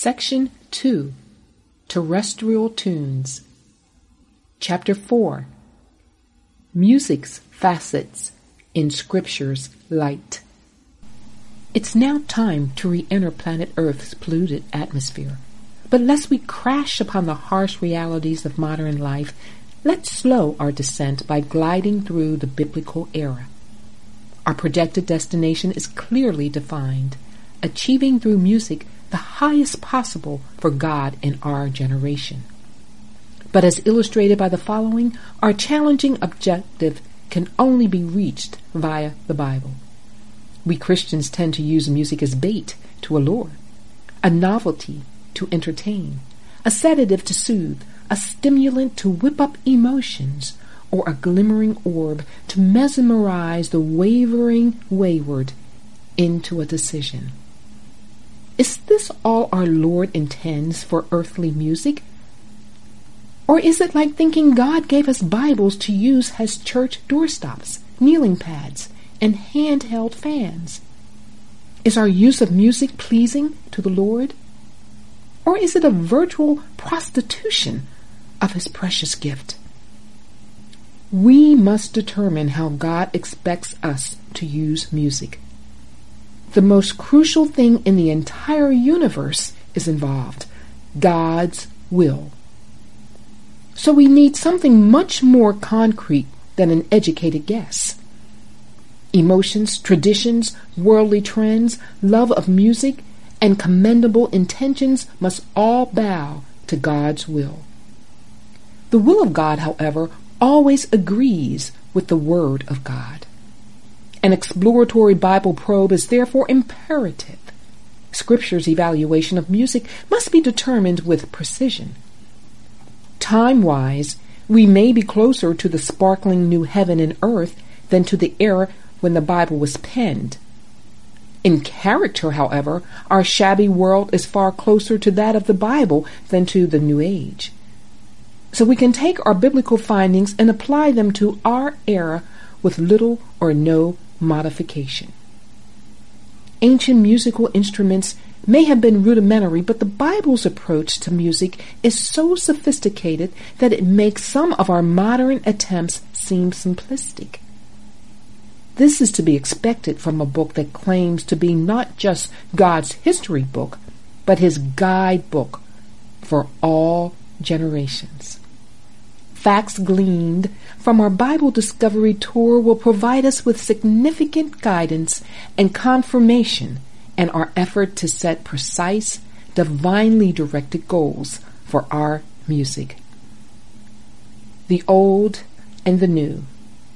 Section 2, Terrestrial Tunes. Chapter 4, Music's Facets in Scripture's Light. It's now time to re-enter planet Earth's polluted atmosphere. But lest we crash upon the harsh realities of modern life, let's slow our descent by gliding through the biblical era. Our projected destination is clearly defined, achieving through music the highest possible for God in our generation. But as illustrated by the following, our challenging objective can only be reached via the Bible. We Christians tend to use music as bait to allure, a novelty to entertain, a sedative to soothe, a stimulant to whip up emotions, or a glimmering orb to mesmerize the wavering wayward into a decision. Is this all our Lord intends for earthly music? Or is it like thinking God gave us Bibles to use as church doorstops, kneeling pads, and handheld fans? Is our use of music pleasing to the Lord? Or is it a virtual prostitution of His precious gift? We must determine how God expects us to use music. The most crucial thing in the entire universe is involved: God's will. So we need something much more concrete than an educated guess. Emotions, traditions, worldly trends, love of music, and commendable intentions must all bow to God's will. The will of God, however, always agrees with the Word of God. An exploratory Bible probe is therefore imperative. Scripture's evaluation of music must be determined with precision. Time-wise, we may be closer to the sparkling new heaven and earth than to the era when the Bible was penned. In character, however, our shabby world is far closer to that of the Bible than to the New Age. So we can take our biblical findings and apply them to our era with little or no modification. Ancient musical instruments may have been rudimentary, but the Bible's approach to music is so sophisticated that it makes some of our modern attempts seem simplistic. This is to be expected from a book that claims to be not just God's history book, but His guidebook for all generations. Facts gleaned from our Bible Discovery Tour will provide us with significant guidance and confirmation in our effort to set precise, divinely directed goals for our music. The Old and the New.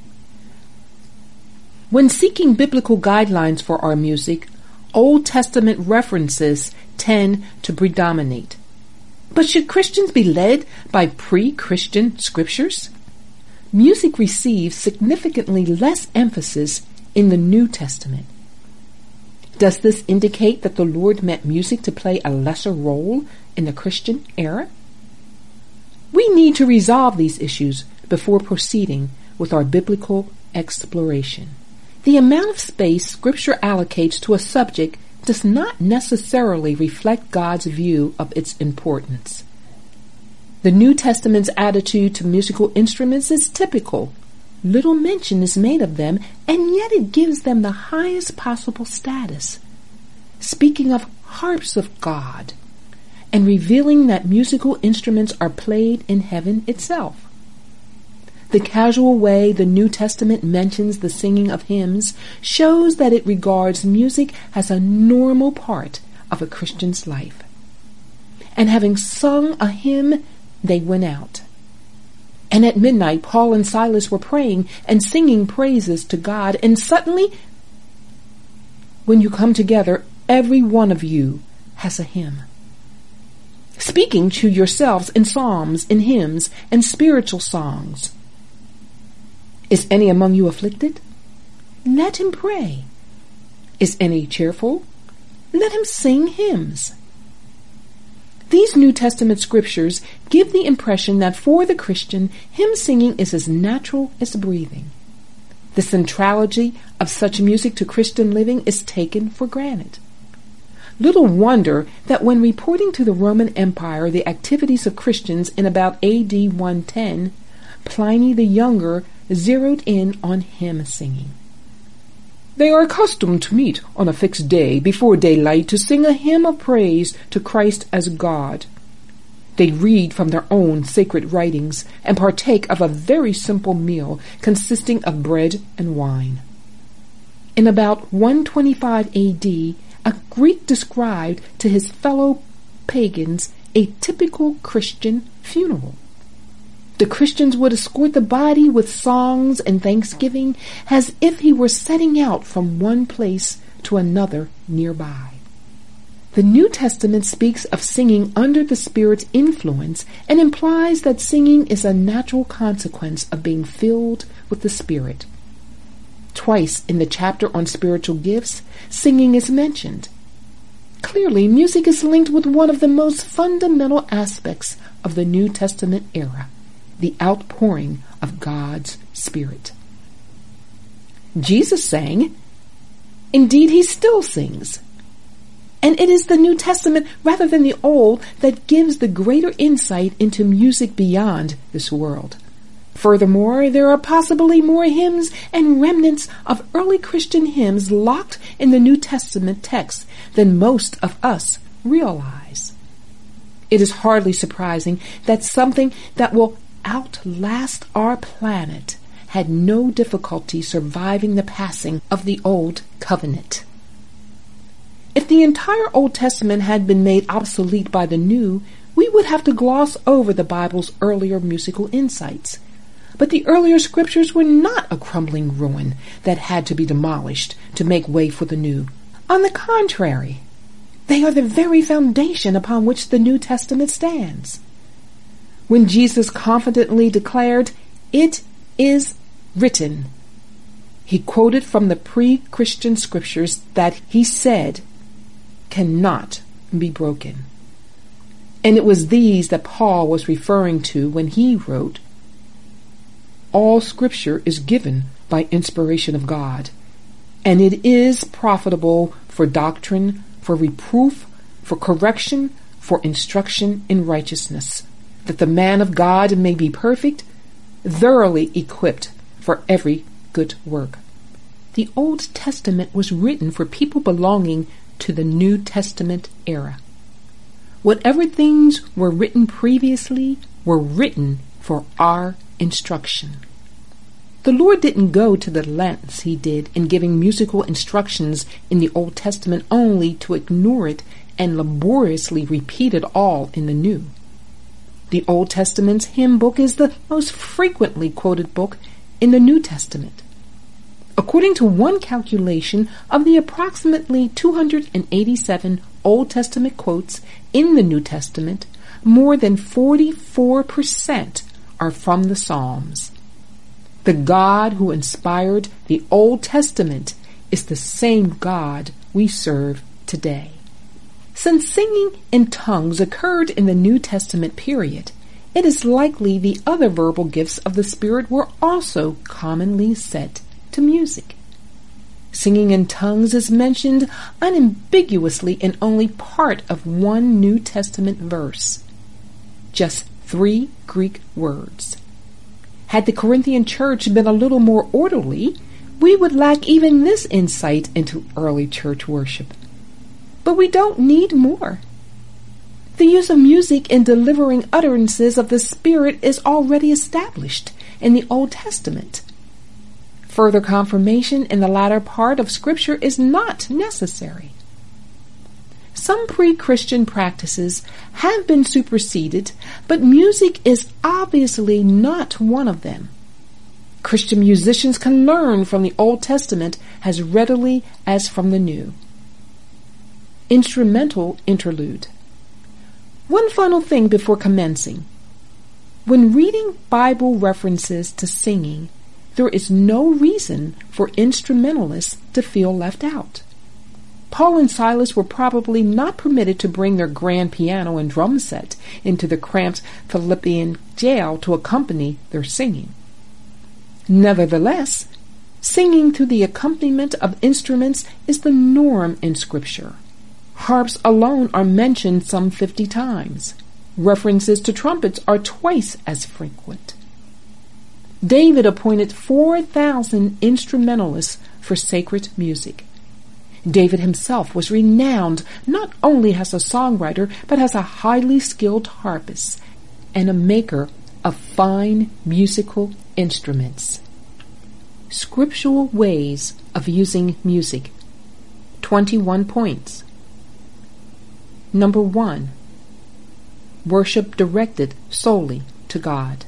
When seeking biblical guidelines for our music, Old Testament references tend to predominate. But should Christians be led by pre-Christian scriptures? Music receives significantly less emphasis in the New Testament. Does this indicate that the Lord meant music to play a lesser role in the Christian era? We need to resolve these issues before proceeding with our biblical exploration. The amount of space Scripture allocates to a subject does not necessarily reflect God's view of its importance. The New Testament's attitude to musical instruments is typical. Little mention is made of them, and yet it gives them the highest possible status, speaking of harps of God, and revealing that musical instruments are played in heaven itself. The casual way the New Testament mentions the singing of hymns shows that it regards music as a normal part of a Christian's life. And having sung a hymn, they went out. And at midnight, Paul and Silas were praying and singing praises to God, and suddenly, when you come together, every one of you has a hymn. Speaking to yourselves in psalms, in hymns, and spiritual songs. Is any among you afflicted? Let him pray. Is any cheerful? Let him sing hymns. These New Testament scriptures give the impression that for the Christian, hymn singing is as natural as breathing. The centrality of such music to Christian living is taken for granted. Little wonder that when reporting to the Roman Empire the activities of Christians in about AD 110, Pliny the Younger zeroed in on hymn singing. They are accustomed to meet on a fixed day before daylight to sing a hymn of praise to Christ as God. They read from their own sacred writings and partake of a very simple meal consisting of bread and wine. In about 125 AD, a Greek described to his fellow pagans a typical Christian funeral. The Christians would escort the body with songs and thanksgiving as if he were setting out from one place to another nearby. The New Testament speaks of singing under the Spirit's influence and implies that singing is a natural consequence of being filled with the Spirit. Twice in the chapter on spiritual gifts, singing is mentioned. Clearly, music is linked with one of the most fundamental aspects of the New Testament era, the outpouring of God's Spirit. Jesus sang. Indeed, he still sings. And it is the New Testament rather than the Old that gives the greater insight into music beyond this world. Furthermore, there are possibly more hymns and remnants of early Christian hymns locked in the New Testament text than most of us realize. It is hardly surprising that something that will outlast our planet had no difficulty surviving the passing of the Old Covenant. If the entire Old Testament had been made obsolete by the New, we would have to gloss over the Bible's earlier musical insights. But the earlier scriptures were not a crumbling ruin that had to be demolished to make way for the New. On the contrary, they are the very foundation upon which the New Testament stands. When Jesus confidently declared, "It is written," he quoted from the pre-Christian scriptures that he said cannot be broken. And it was these that Paul was referring to when he wrote, "All scripture is given by inspiration of God, and it is profitable for doctrine, for reproof, for correction, for instruction in righteousness, that the man of God may be perfect, thoroughly equipped for every good work." The Old Testament was written for people belonging to the New Testament era. Whatever things were written previously were written for our instruction. The Lord didn't go to the lengths he did in giving musical instructions in the Old Testament only to ignore it and laboriously repeat it all in the New. The Old Testament's hymn book is the most frequently quoted book in the New Testament. According to one calculation, of the approximately 287 Old Testament quotes in the New Testament, more than 44% are from the Psalms. The God who inspired the Old Testament is the same God we serve today. Since singing in tongues occurred in the New Testament period, it is likely the other verbal gifts of the Spirit were also commonly set to music. Singing in tongues is mentioned unambiguously in only part of one New Testament verse. Just 3 Greek words. Had the Corinthian church been a little more orderly, we would lack even this insight into early church worship. But we don't need more. The use of music in delivering utterances of the Spirit is already established in the Old Testament. Further confirmation in the latter part of Scripture is not necessary. Some pre-Christian practices have been superseded, but music is obviously not one of them. Christian musicians can learn from the Old Testament as readily as from the New. Instrumental interlude. One final thing before commencing. When reading Bible references to singing, there is no reason for instrumentalists to feel left out. Paul and Silas were probably not permitted to bring their grand piano and drum set into the cramped Philippian jail to accompany their singing. Nevertheless, singing to the accompaniment of instruments is the norm in Scripture. Harps alone are mentioned some 50 times. References to trumpets are twice as frequent. David appointed 4,000 instrumentalists for sacred music. David himself was renowned not only as a songwriter, but as a highly skilled harpist and a maker of fine musical instruments. Scriptural ways of using music. 21 points. Number 1. Worship directed solely to God.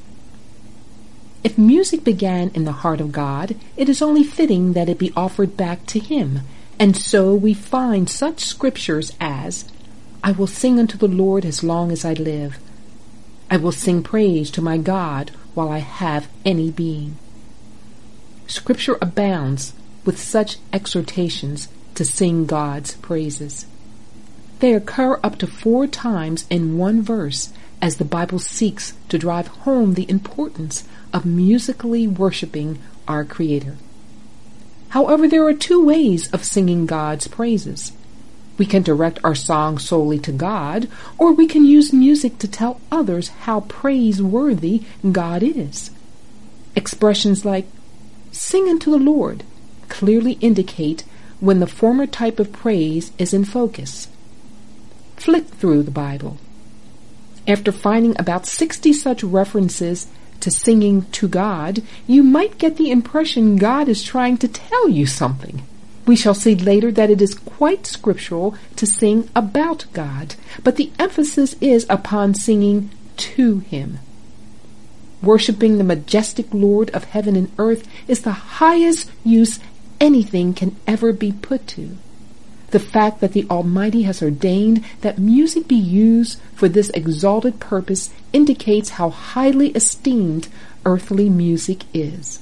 If music began in the heart of God, it is only fitting that it be offered back to Him. And so we find such scriptures as, "I will sing unto the Lord as long as I live. I will sing praise to my God while I have any being." Scripture abounds with such exhortations to sing God's praises. They occur up to 4 times in one verse as the Bible seeks to drive home the importance of musically worshiping our Creator. However, there are 2 ways of singing God's praises. We can direct our song solely to God, or we can use music to tell others how praiseworthy God is. Expressions like, "Sing unto the Lord," clearly indicate when the former type of praise is in focus. Flick through the Bible. After finding about 60 such references to singing to God, you might get the impression God is trying to tell you something. We shall see later that it is quite scriptural to sing about God, but the emphasis is upon singing to Him. Worshipping the majestic Lord of heaven and earth is the highest use anything can ever be put to. The fact that the Almighty has ordained that music be used for this exalted purpose indicates how highly esteemed earthly music is.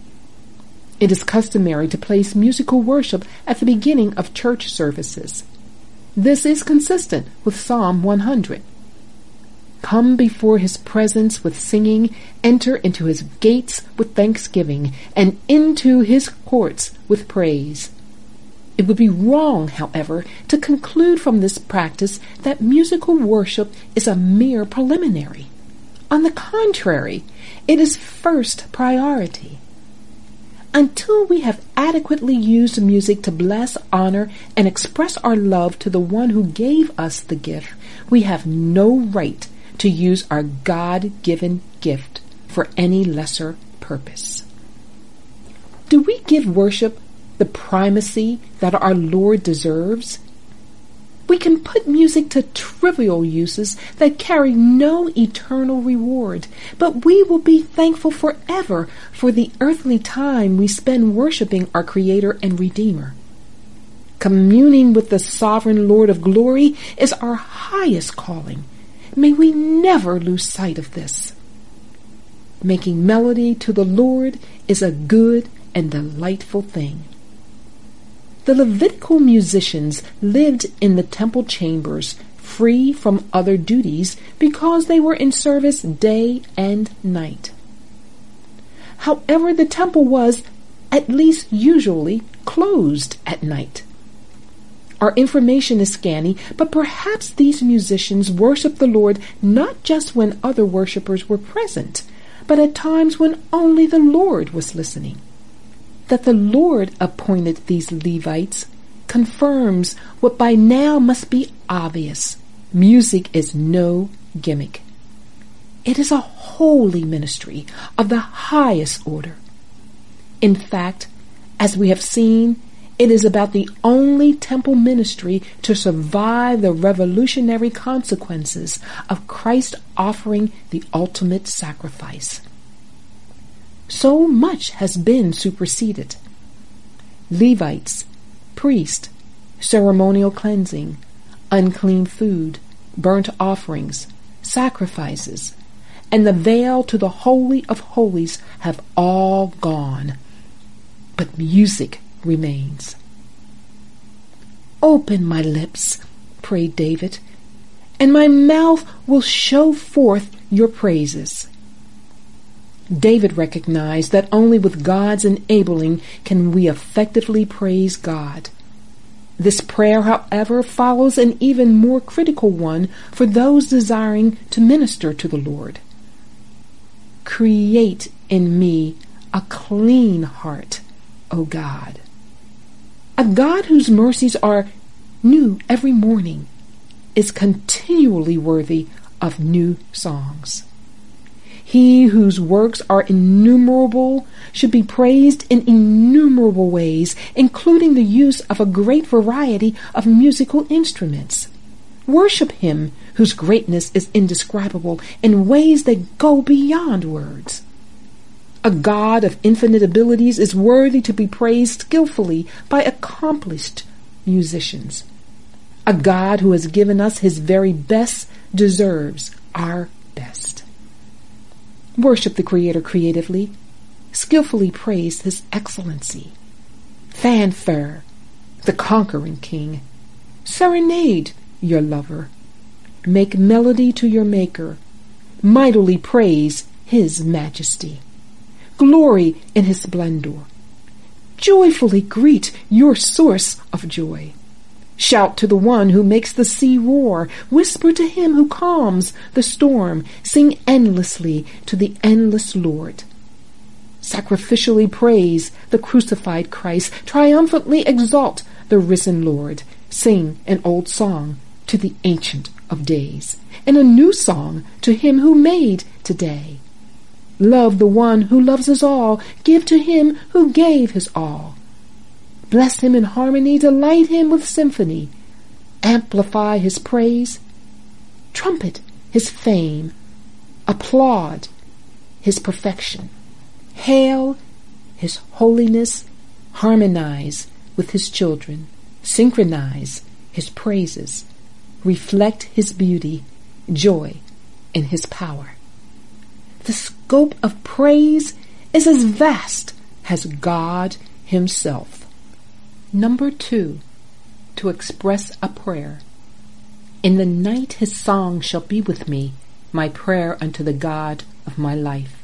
It is customary to place musical worship at the beginning of church services. This is consistent with Psalm 100. "Come before His presence with singing, enter into His gates with thanksgiving, and into His courts with praise." It would be wrong, however, to conclude from this practice that musical worship is a mere preliminary. On the contrary, it is first priority. Until we have adequately used music to bless, honor, and express our love to the one who gave us the gift, we have no right to use our God-given gift for any lesser purpose. Do we give worship the primacy that our Lord deserves? We can put music to trivial uses that carry no eternal reward, but we will be thankful forever for the earthly time we spend worshiping our Creator and Redeemer. Communing with the sovereign Lord of glory is our highest calling. May we never lose sight of this. Making melody to the Lord is a good and delightful thing. The Levitical musicians lived in the temple chambers, free from other duties, because they were in service day and night. However, the temple was, at least usually, closed at night. Our information is scanty, but perhaps these musicians worshiped the Lord not just when other worshipers were present, but at times when only the Lord was listening. That the Lord appointed these Levites confirms what by now must be obvious. Music is no gimmick. It is a holy ministry of the highest order. In fact, as we have seen, it is about the only temple ministry to survive the revolutionary consequences of Christ offering the ultimate sacrifice. So much has been superseded. Levites, priests, ceremonial cleansing, unclean food, burnt offerings, sacrifices, and the veil to the Holy of Holies have all gone. But music remains. "Open my lips," prayed David, "and my mouth will show forth your praises." David recognized that only with God's enabling can we effectively praise God. This prayer, however, follows an even more critical one for those desiring to minister to the Lord. Create in me a clean heart, O God. A God whose mercies are new every morning is continually worthy of new songs. He whose works are innumerable should be praised in innumerable ways, including the use of a great variety of musical instruments. Worship him whose greatness is indescribable in ways that go beyond words. A God of infinite abilities is worthy to be praised skillfully by accomplished musicians. A God who has given us his very best deserves our best. Worship the Creator creatively. Skillfully praise his excellency. Fanfare the conquering King. Serenade your lover. Make melody to your Maker. Mightily praise his majesty. Glory in his splendor. Joyfully greet your source of joy. Shout to the one who makes the sea roar. Whisper to him who calms the storm. Sing endlessly to the endless Lord. Sacrificially praise the crucified Christ. Triumphantly exalt the risen Lord. Sing an old song to the Ancient of Days, and a new song to him who made today. Love the one who loves us all. Give to him who gave his all. Bless him in harmony, delight him with symphony. Amplify his praise, trumpet his fame, applaud his perfection. Hail his holiness, harmonize with his children, synchronize his praises, reflect his beauty, joy in his power. The scope of praise is as vast as God himself. Number 2, to express a prayer. In the night his song shall be with me, my prayer unto the God of my life.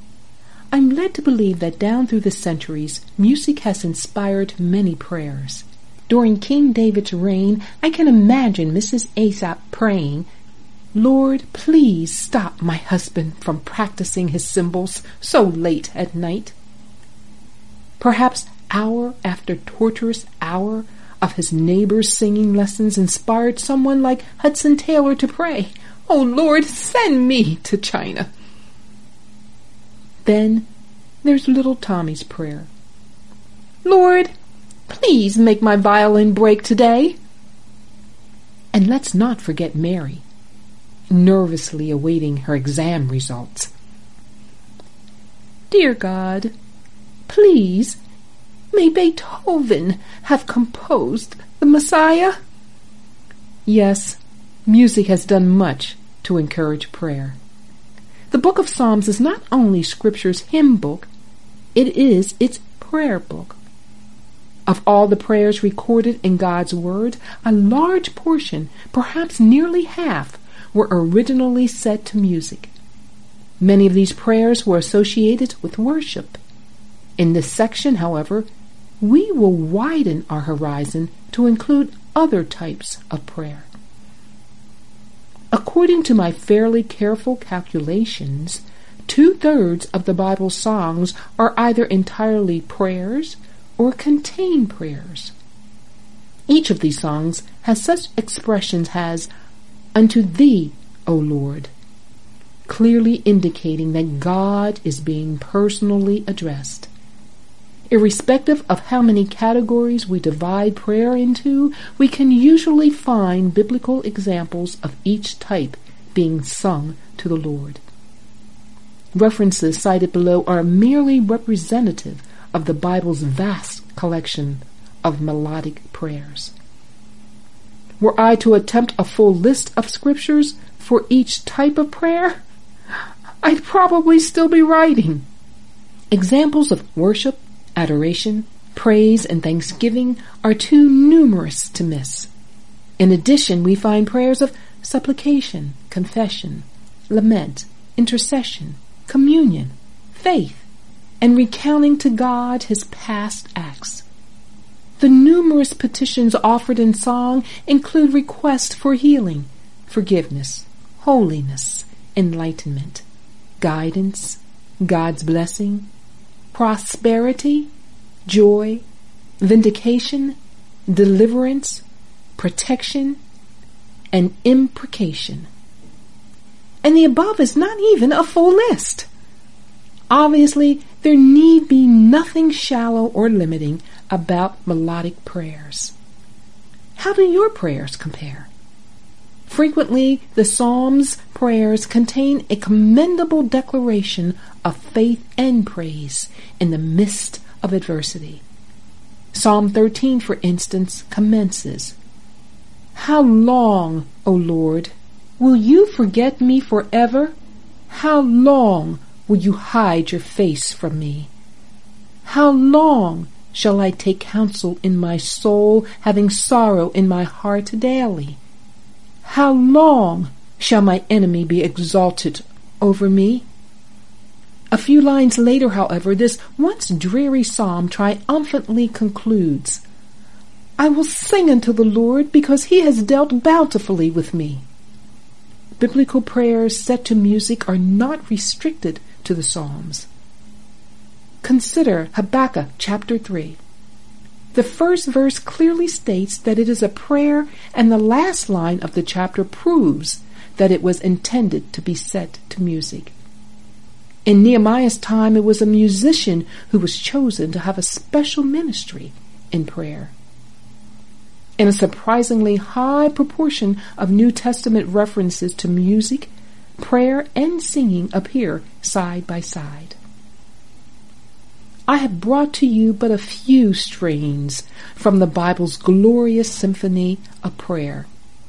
I'm led to believe that down through the centuries, music has inspired many prayers. During King David's reign, I can imagine Mrs. Asaph praying, Lord, please stop my husband from practicing his cymbals so late at night. Perhaps hour after torturous hour of his neighbor's singing lessons inspired someone like Hudson Taylor to pray, Oh Lord, send me to China. Then there's little Tommy's prayer. Lord, please make my violin break today. And let's not forget Mary, nervously awaiting her exam results. Dear God, please, may Beethoven have composed the Messiah? Yes, music has done much to encourage prayer. The book of Psalms is not only Scripture's hymn book, it is its prayer book. Of all the prayers recorded in God's Word, a large portion, perhaps nearly half, were originally set to music. Many of these prayers were associated with worship. In this section, however, we will widen our horizon to include other types of prayer. According to my fairly careful calculations, 2/3 of the Bible's songs are either entirely prayers or contain prayers. Each of these songs has such expressions as, Unto Thee, O Lord, clearly indicating that God is being personally addressed. Irrespective of how many categories we divide prayer into, we can usually find biblical examples of each type being sung to the Lord. References cited below are merely representative of the Bible's vast collection of melodic prayers. Were I to attempt a full list of scriptures for each type of prayer, I'd probably still be writing. Examples of worship, adoration, praise, and thanksgiving are too numerous to miss. In addition, we find prayers of supplication, confession, lament, intercession, communion, faith, and recounting to God his past acts. The numerous petitions offered in song include requests for healing, forgiveness, holiness, enlightenment, guidance, God's blessing, prosperity, joy, vindication, deliverance, protection, and imprecation. And the above is not even a full list. Obviously, there need be nothing shallow or limiting about melodic prayers. How do your prayers compare? Frequently, the Psalms' prayers contain a commendable declaration of faith and praise in the midst of adversity. Psalm 13, for instance, commences, "How long, O Lord, will you forget me forever? How long will you hide your face from me? How long shall I take counsel in my soul, having sorrow in my heart daily? How long shall my enemy be exalted over me?" A few lines later, however, this once dreary psalm triumphantly concludes, "I will sing unto the Lord because he has dealt bountifully with me." Biblical prayers set to music are not restricted to the Psalms. Consider Habakkuk chapter 3. The first verse clearly states that it is a prayer, and the last line of the chapter proves that it was intended to be set to music. In Nehemiah's time, it was a musician who was chosen to have a special ministry in prayer. In a surprisingly high proportion of New Testament references to music, prayer and singing appear side by side. I have brought to you but a few strains from the Bible's glorious symphony of prayer.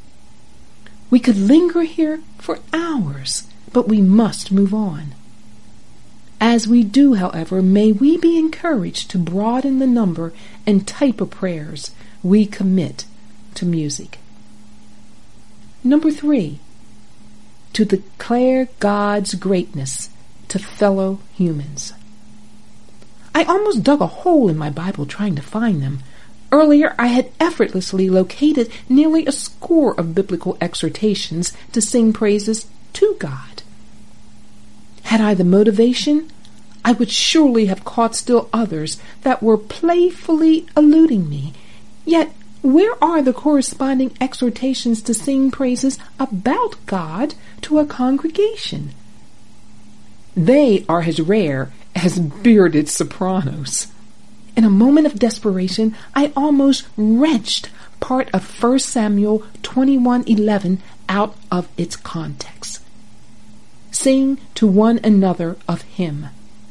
We could linger here for hours, but we must move on. As we do, however, may we be encouraged to broaden the number and type of prayers we commit to music. Number 3, to declare God's greatness to fellow humans. I almost dug a hole in my Bible trying to find them. Earlier, I had effortlessly located nearly a score of biblical exhortations to sing praises to God. Had I the motivation, I would surely have caught still others that were playfully eluding me. Yet, where are the corresponding exhortations to sing praises about God to a congregation? They are as rare as bearded sopranos. In a moment of desperation, I almost wrenched part of 1 Samuel 21:11 out of its context. Sing to one another of him.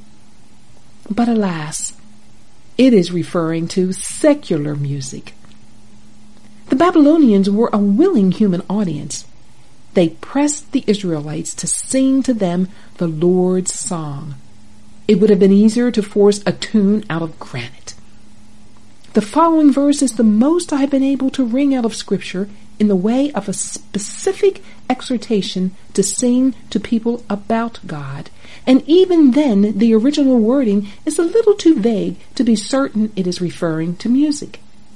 But alas, it is referring to secular music. The Babylonians were a willing human audience. They pressed the Israelites to sing to them the Lord's song. It would have been easier to force a tune out of granite. The following verse is the most I have been able to wring out of Scripture in the way of a specific exhortation to sing to people about God, and even then the original wording is a little too vague to be certain it is referring to music.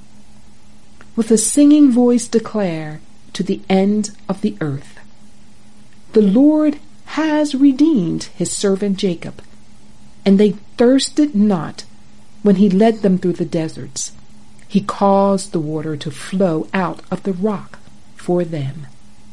With a singing voice declare to the end of the earth, the Lord has redeemed his servant Jacob, and they thirsted not when he led them through the deserts. He caused the water to flow out of the rock for them.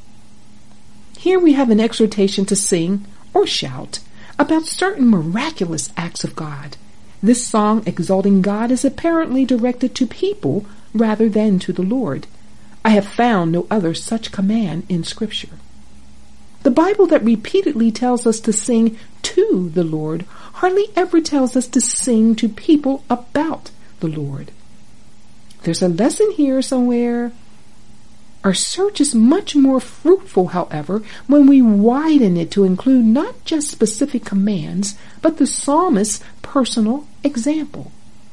Here we have an exhortation to sing or shout about certain miraculous acts of God. This song exalting God is apparently directed to people rather than to the Lord. I have found no other such command in Scripture. The Bible that repeatedly tells us to sing to the Lord hardly ever tells us to sing to people about the Lord. There's a lesson here somewhere. Our search is much more fruitful, however, when we widen it to include not just specific commands, but the psalmist's personal example.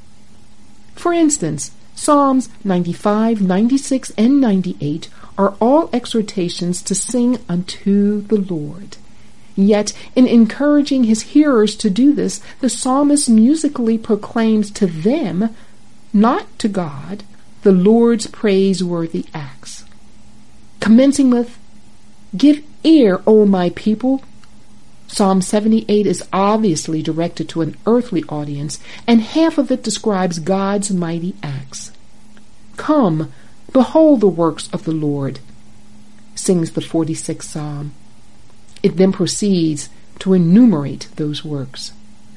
For instance, Psalms 95, 96, and 98 are all exhortations to sing unto the Lord. Yet, in encouraging his hearers to do this, the psalmist musically proclaims to them not to God, the Lord's praiseworthy acts. Commencing with, "Give ear, O my people." Psalm 78 is obviously directed to an earthly audience, and half of it describes God's mighty acts. "Come, behold the works of the Lord," sings the 46th Psalm. It then proceeds to enumerate those works.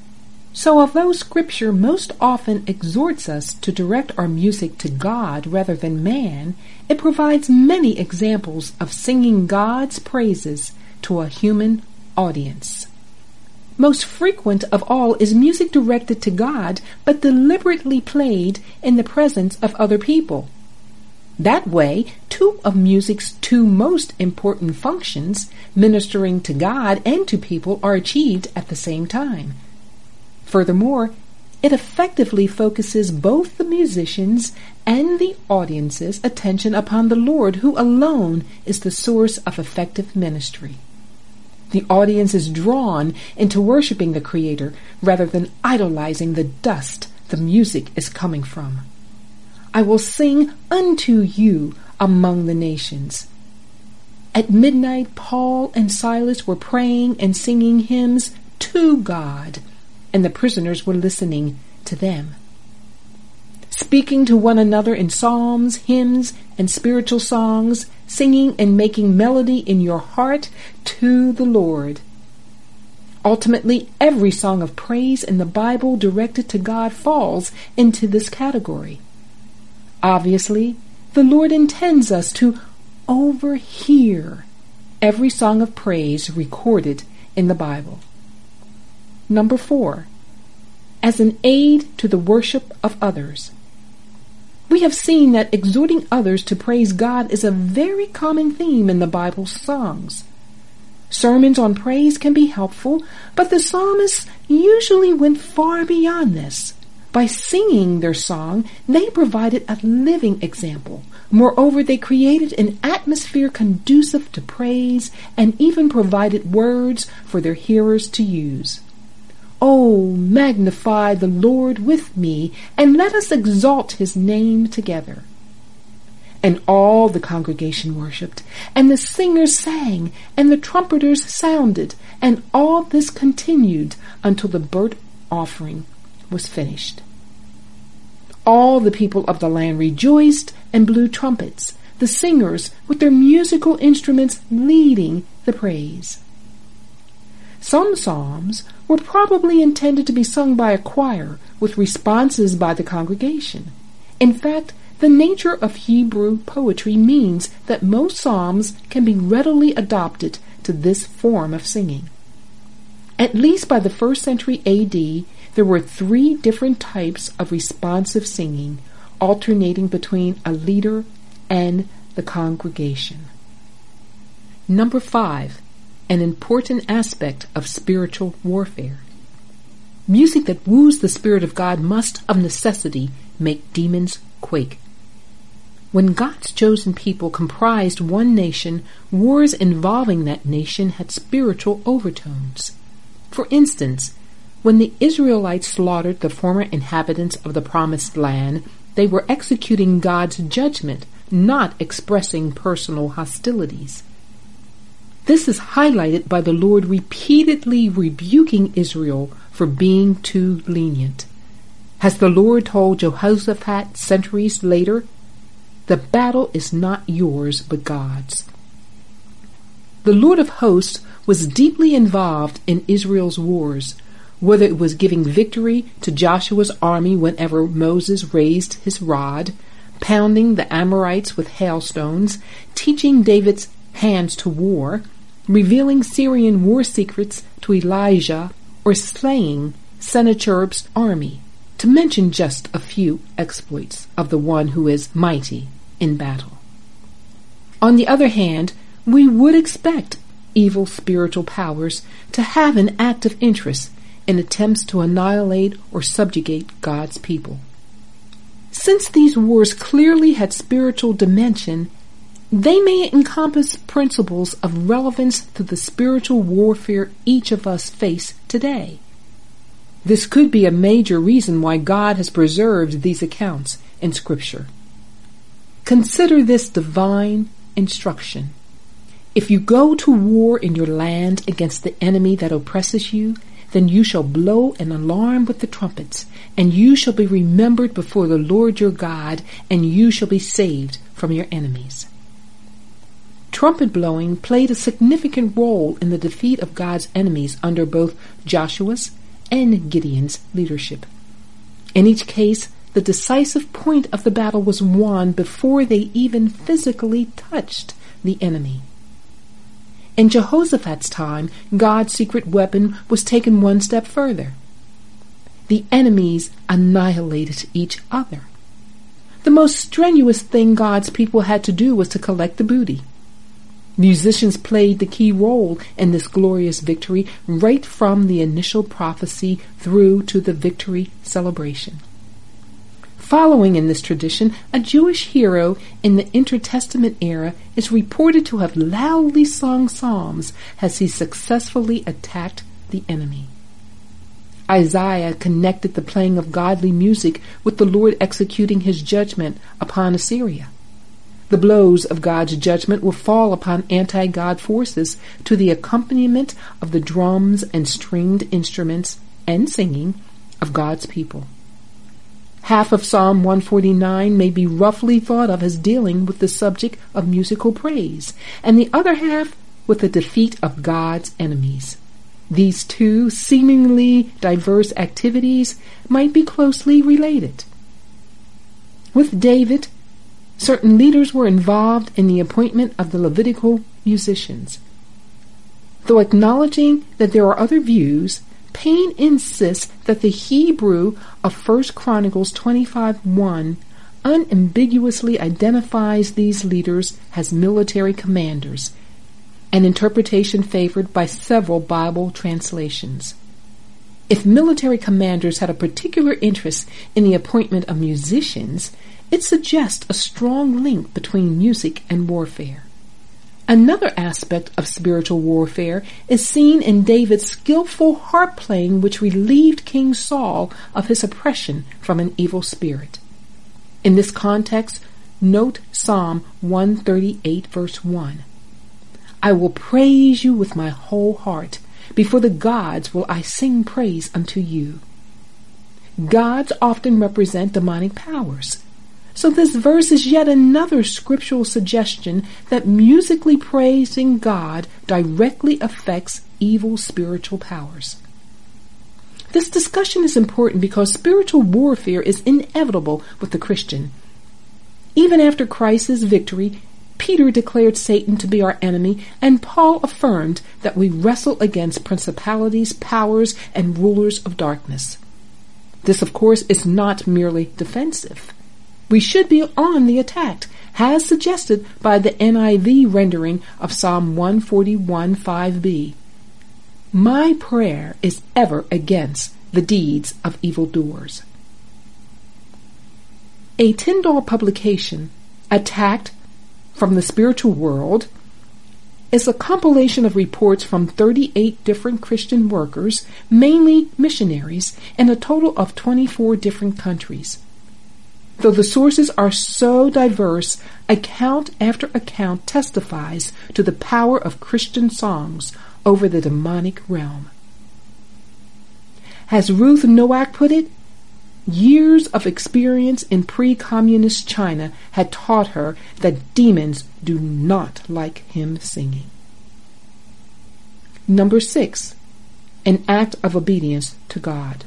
So although Scripture most often exhorts us to direct our music to God rather than man, it provides many examples of singing God's praises to a human audience. Most frequent of all is music directed to God but deliberately played in the presence of other people. That way, two of music's two most important functions, ministering to God and to people, are achieved at the same time. Furthermore, it effectively focuses both the musicians and the audience's attention upon the Lord, who alone is the source of effective ministry. The audience is drawn into worshiping the Creator rather than idolizing the dust the music is coming from. "I will sing unto you among the nations." At midnight, Paul and Silas were praying and singing hymns to God, and the prisoners were listening to them. Speaking to one another in psalms, hymns, and spiritual songs, singing and making melody in your heart to the Lord. Ultimately, every song of praise in the Bible directed to God falls into this category. Obviously, the Lord intends us to overhear every song of praise recorded in the Bible. Number 4, as an aid to the worship of others. We have seen that exhorting others to praise God is a very common theme in the Bible's songs. Sermons on praise can be helpful, but the psalmists usually went far beyond this. By singing their song, they provided a living example. Moreover, they created an atmosphere conducive to praise and even provided words for their hearers to use. "Oh, magnify the Lord with me, and let us exalt his name together." And all the congregation worshipped, and the singers sang, and the trumpeters sounded, and all this continued until the burnt offering was finished. All the people of the land rejoiced and blew trumpets, the singers with their musical instruments leading the praise. Some psalms were probably intended to be sung by a choir with responses by the congregation. In fact, the nature of Hebrew poetry means that most psalms can be readily adopted to this form of singing. At least by the 1st century AD, there were 3 different types of responsive singing, alternating between a leader and the congregation. Number 5, an important aspect of spiritual warfare. Music that woos the Spirit of God must, of necessity, make demons quake. When God's chosen people comprised one nation, wars involving that nation had spiritual overtones. For instance, when the Israelites slaughtered the former inhabitants of the Promised Land, they were executing God's judgment, not expressing personal hostilities. This is highlighted by the Lord repeatedly rebuking Israel for being too lenient. As the Lord told Jehoshaphat centuries later, "The battle is not yours but God's." The Lord of hosts was deeply involved in Israel's wars, whether it was giving victory to Joshua's army whenever Moses raised his rod, pounding the Amorites with hailstones, teaching David's hands to war, revealing Syrian war secrets to Elijah, or slaying Sennacherib's army, to mention just a few exploits of the one who is mighty in battle. On the other hand, we would expect evil spiritual powers to have an active interest in attempts to annihilate or subjugate God's people. Since these wars clearly had spiritual dimension, they may encompass principles of relevance to the spiritual warfare each of us face today. This could be a major reason why God has preserved these accounts in Scripture. Consider this divine instruction. If you go to war in your land against the enemy that oppresses you, then you shall blow an alarm with the trumpets, and you shall be remembered before the Lord your God, and you shall be saved from your enemies. Trumpet blowing played a significant role in the defeat of God's enemies under both Joshua's and Gideon's leadership. In each case, the decisive point of the battle was won before they even physically touched the enemy. In Jehoshaphat's time, God's secret weapon was taken one step further. The enemies annihilated each other. The most strenuous thing God's people had to do was to collect the booty. Musicians played the key role in this glorious victory right from the initial prophecy through to the victory celebration. Following in this tradition, a Jewish hero in the intertestament era is reported to have loudly sung psalms as he successfully attacked the enemy. Isaiah connected the playing of godly music with the Lord executing his judgment upon Assyria. The blows of God's judgment will fall upon anti-God forces to the accompaniment of the drums and stringed instruments and singing of God's people. Half of Psalm 149 may be roughly thought of as dealing with the subject of musical praise, and the other half with the defeat of God's enemies. These two seemingly diverse activities might be closely related. With David, certain leaders were involved in the appointment of the Levitical musicians. Though acknowledging that there are other views, Payne insists that the Hebrew of 1 Chronicles 25:1 unambiguously identifies these leaders as military commanders, an interpretation favored by several Bible translations. If military commanders had a particular interest in the appointment of musicians, it suggests a strong link between music and warfare. Another aspect of spiritual warfare is seen in David's skillful harp playing, which relieved King Saul of his oppression from an evil spirit. In this context, note Psalm 138 verse 1. I will praise you with my whole heart. Before the gods will I sing praise unto you. Gods often represent demonic powers. So this verse is yet another scriptural suggestion that musically praising God directly affects evil spiritual powers. This discussion is important because spiritual warfare is inevitable with the Christian. Even after Christ's victory, Peter declared Satan to be our enemy, and Paul affirmed that we wrestle against principalities, powers, and rulers of darkness. This, of course, is not merely defensive. We should be on the attack, as suggested by the NIV rendering of Psalm 141:5b. My prayer is ever against the deeds of evildoers. A Tyndale publication, Attacked from the Spiritual World, is a compilation of reports from 38 different Christian workers, mainly missionaries, in a total of 24 different countries. Though the sources are so diverse, account after account testifies to the power of Christian songs over the demonic realm. As Ruth Nowak put it, years of experience in pre-communist China had taught her that demons do not like hymn singing. Number 6, an act of obedience to God.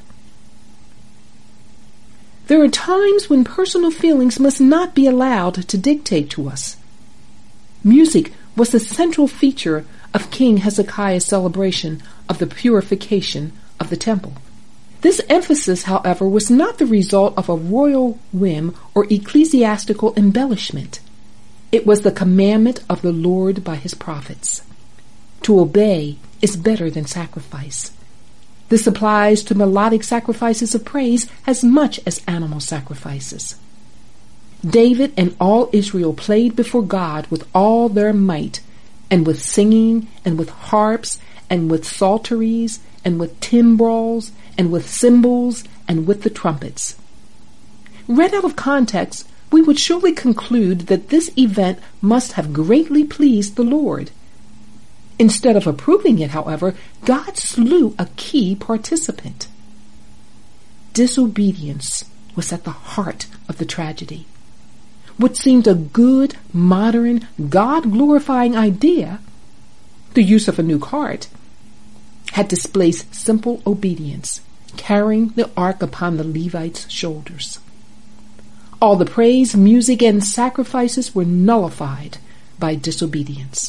There are times when personal feelings must not be allowed to dictate to us. Music was the central feature of King Hezekiah's celebration of the purification of the temple. This emphasis, however, was not the result of a royal whim or ecclesiastical embellishment. It was the commandment of the Lord by his prophets. To obey is better than sacrifice. This applies to melodic sacrifices of praise as much as animal sacrifices. David and all Israel played before God with all their might, and with singing and with harps and with psalteries, and with timbrels, and with cymbals, and with the trumpets. Read out of context, we would surely conclude that this event must have greatly pleased the Lord. Instead of approving it, however, God slew a key participant. Disobedience was at the heart of the tragedy. What seemed a good, modern, God-glorifying idea, the use of a new cart, had displaced simple obedience, carrying the ark upon the Levites' shoulders. All the praise, music, and sacrifices were nullified by disobedience.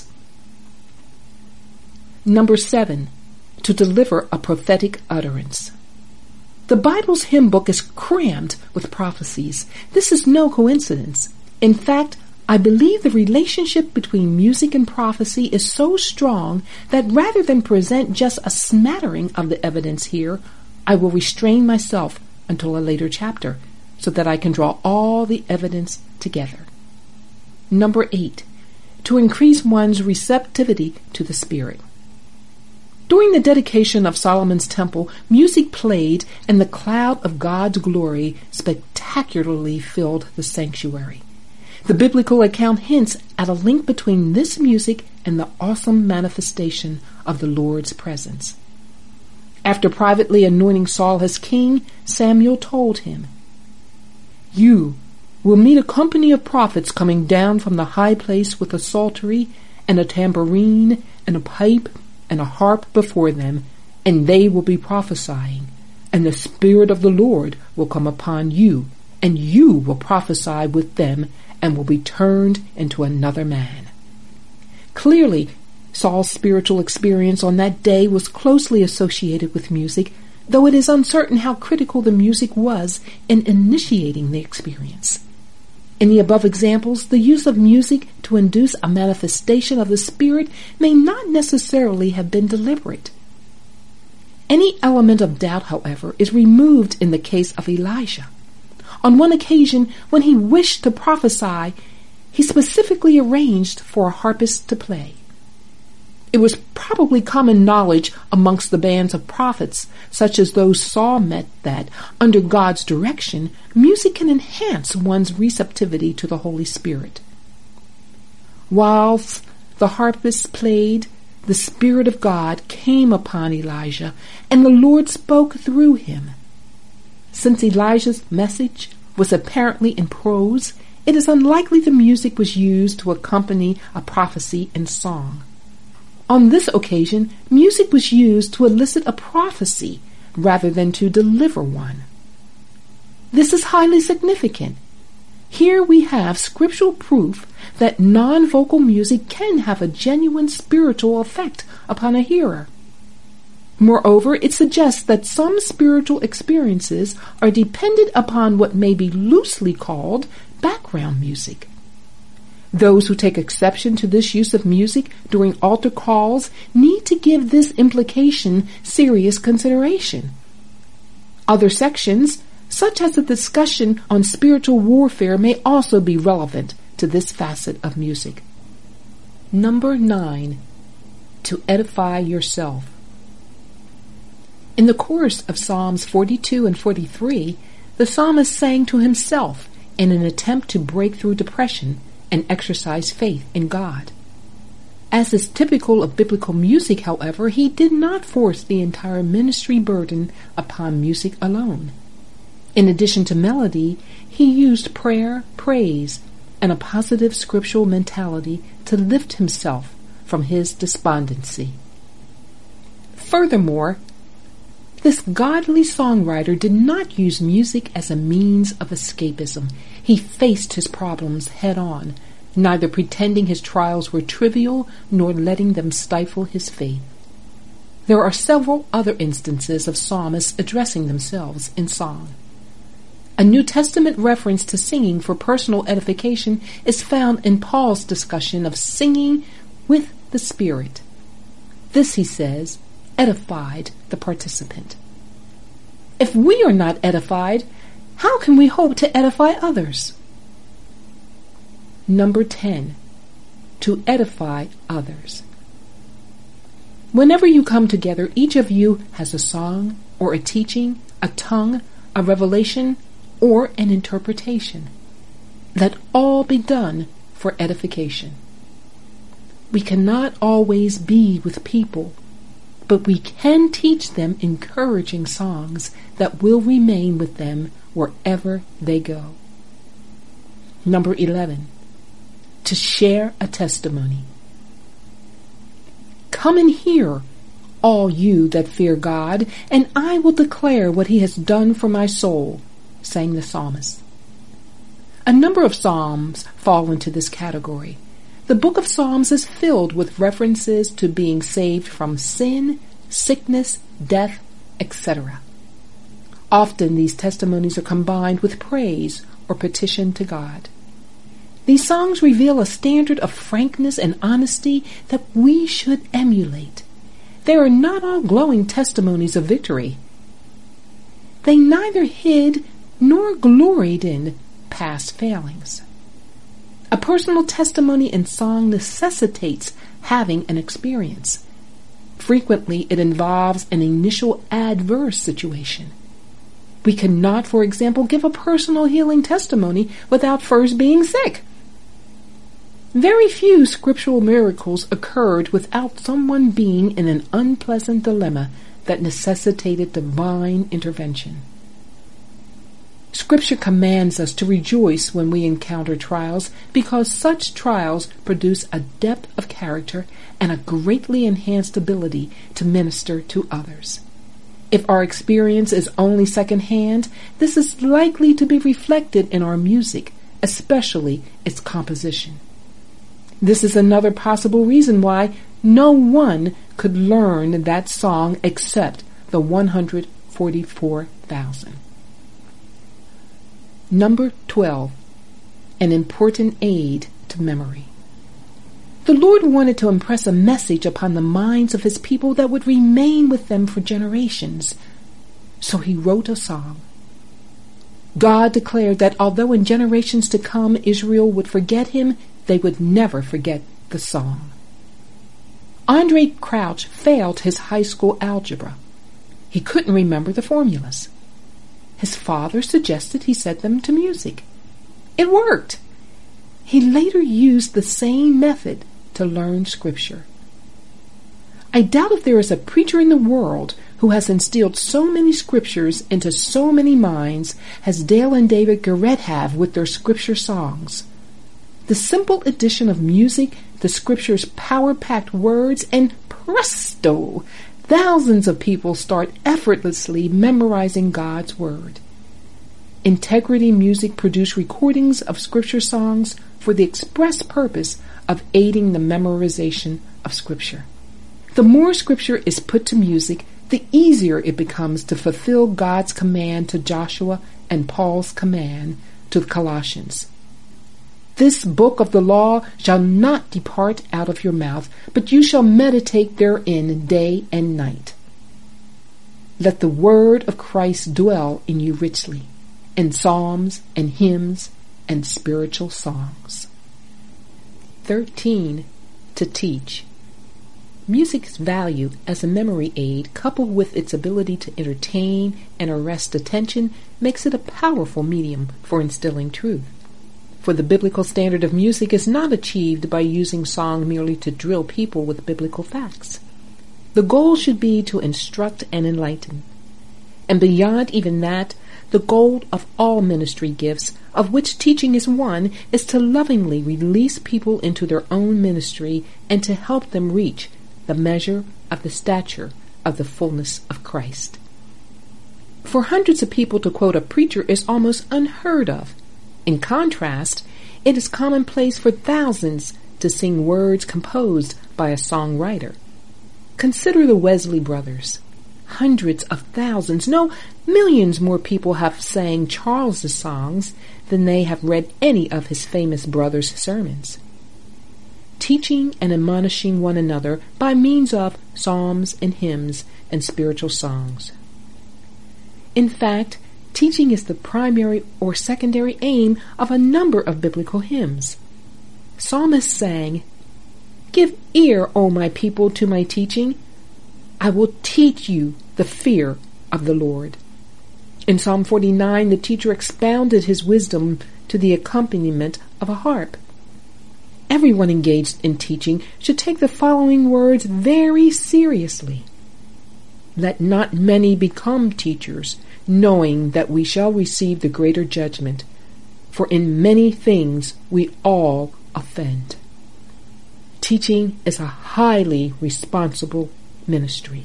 Number 7, to deliver a prophetic utterance. The Bible's hymn book is crammed with prophecies. This is no coincidence. In fact, I believe the relationship between music and prophecy is so strong that rather than present just a smattering of the evidence here, I will restrain myself until a later chapter so that I can draw all the evidence together. Number 8, to increase one's receptivity to the Spirit. During the dedication of Solomon's temple, music played and the cloud of God's glory spectacularly filled the sanctuary. The biblical account hints at a link between this music and the awesome manifestation of the Lord's presence. After privately anointing Saul as king, Samuel told him, "You will meet a company of prophets coming down from the high place with a psaltery and a tambourine and a pipe and a harp before them, and they will be prophesying, and the Spirit of the Lord will come upon you, and you will prophesy with them and will be turned into another man." Clearly, Saul's spiritual experience on that day was closely associated with music, though it is uncertain how critical the music was in initiating the experience. In the above examples, the use of music to induce a manifestation of the Spirit may not necessarily have been deliberate. Any element of doubt, however, is removed in the case of Elijah. On one occasion, when he wished to prophesy, he specifically arranged for a harpist to play. It was probably common knowledge amongst the bands of prophets, such as those Saul met, that, under God's direction, music can enhance one's receptivity to the Holy Spirit. Whilst the harpist played, the Spirit of God came upon Elijah, and the Lord spoke through him. Since Elijah's message was apparently in prose, it is unlikely the music was used to accompany a prophecy in song. On this occasion, music was used to elicit a prophecy rather than to deliver one. This is highly significant. Here we have scriptural proof that non-vocal music can have a genuine spiritual effect upon a hearer. Moreover, it suggests that some spiritual experiences are dependent upon what may be loosely called background music. Those who take exception to this use of music during altar calls need to give this implication serious consideration. Other sections, such as the discussion on spiritual warfare, may also be relevant to this facet of music. Number 9, to edify yourself. In the chorus of Psalms 42 and 43, the psalmist sang to himself in an attempt to break through depression and exercise faith in God. As is typical of biblical music, however, he did not force the entire ministry burden upon music alone. In addition to melody, he used prayer, praise, and a positive scriptural mentality to lift himself from his despondency. Furthermore, this godly songwriter did not use music as a means of escapism. He faced his problems head on, neither pretending his trials were trivial nor letting them stifle his faith. There are several other instances of psalmists addressing themselves in song. A New Testament reference to singing for personal edification is found in Paul's discussion of singing with the Spirit. This, he says, edified the participant. If we are not edified, how can we hope to edify others? Number 10, to edify others. Whenever you come together, each of you has a song or a teaching, a tongue, a revelation, or an interpretation. Let all be done for edification. We cannot always be with people, but we can teach them encouraging songs that will remain with them wherever they go. Number 11, to share a testimony. Come and hear, all you that fear God, and I will declare what he has done for my soul, sang the psalmist. A number of psalms fall into this category. The book of Psalms is filled with references to being saved from sin, sickness, death, etc. Often these testimonies are combined with praise or petition to God. These songs reveal a standard of frankness and honesty that we should emulate. They are not all glowing testimonies of victory. They neither hid nor gloried in past failings. A personal testimony in song necessitates having an experience. Frequently, it involves an initial adverse situation. We cannot, for example, give a personal healing testimony without first being sick. Very few scriptural miracles occurred without someone being in an unpleasant dilemma that necessitated divine intervention. Scripture commands us to rejoice when we encounter trials because such trials produce a depth of character and a greatly enhanced ability to minister to others. If our experience is only secondhand, this is likely to be reflected in our music, especially its composition. This is another possible reason why no one could learn that song except the 144,000. Number 12, an important aid to memory. The Lord wanted to impress a message upon the minds of his people that would remain with them for generations. So he wrote a song. God declared that although in generations to come Israel would forget him, they would never forget the song. Andre Crouch failed his high school algebra. He couldn't remember the formulas. His father suggested he set them to music. It worked. He later used the same method to learn Scripture. I doubt if there is a preacher in the world who has instilled so many Scriptures into so many minds as Dale and David Garrett have with their Scripture songs. The simple addition of music, the Scripture's power-packed words, and presto! Thousands of people start effortlessly memorizing God's Word. Integrity Music produced recordings of Scripture songs for the express purpose of aiding the memorization of Scripture. The more Scripture is put to music, the easier it becomes to fulfill God's command to Joshua and Paul's command to the Colossians. This book of the law shall not depart out of your mouth, but you shall meditate therein day and night. Let the word of Christ dwell in you richly, in psalms and hymns and spiritual songs. 13. To teach. Music's value as a memory aid, coupled with its ability to entertain and arrest attention, makes it a powerful medium for instilling truth. For the biblical standard of music is not achieved by using song merely to drill people with biblical facts. The goal should be to instruct and enlighten. And beyond even that, the goal of all ministry gifts, of which teaching is one, is to lovingly release people into their own ministry and to help them reach the measure of the stature of the fullness of Christ. For hundreds of people to quote a preacher is almost unheard of. In contrast, it is commonplace for thousands to sing words composed by a songwriter. Consider the Wesley brothers. Hundreds of thousands, no, millions more people have sang Charles's songs than they have read any of his famous brothers' sermons. Teaching and admonishing one another by means of psalms and hymns and spiritual songs. In fact, teaching is the primary or secondary aim of a number of biblical hymns. Psalmists sang, "Give ear, O my people, to my teaching. I will teach you the fear of the Lord. In Psalm 49, the teacher expounded his wisdom to the accompaniment of a harp. Everyone engaged in teaching should take the following words very seriously. Let not many become teachers, knowing that we shall receive the greater judgment. For in many things we all offend. Teaching is a highly responsible ministry.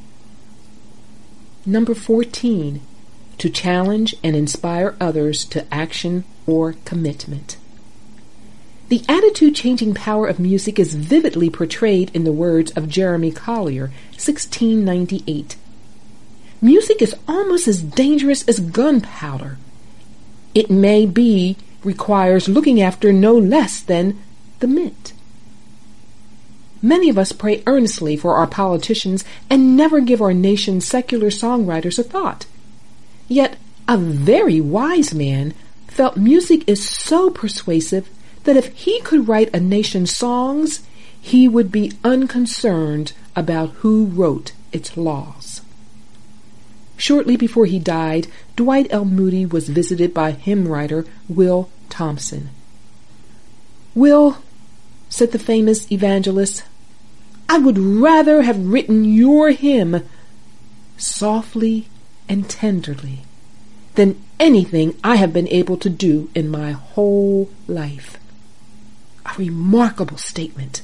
Number 14, to challenge and inspire others to action or commitment. The attitude-changing power of music is vividly portrayed in the words of Jeremy Collier, 1698. Music is almost as dangerous as gunpowder. It may be requires looking after no less than the mint. Many of us pray earnestly for our politicians and never give our nation's secular songwriters a thought. Yet a very wise man felt music is so persuasive that if he could write a nation's songs, he would be unconcerned about who wrote its laws. Shortly before he died, Dwight L. Moody was visited by hymn writer Will Thompson. "Will," said the famous evangelist, "I would rather have written your hymn softly and tenderly than anything I have been able to do in my whole life." A remarkable statement.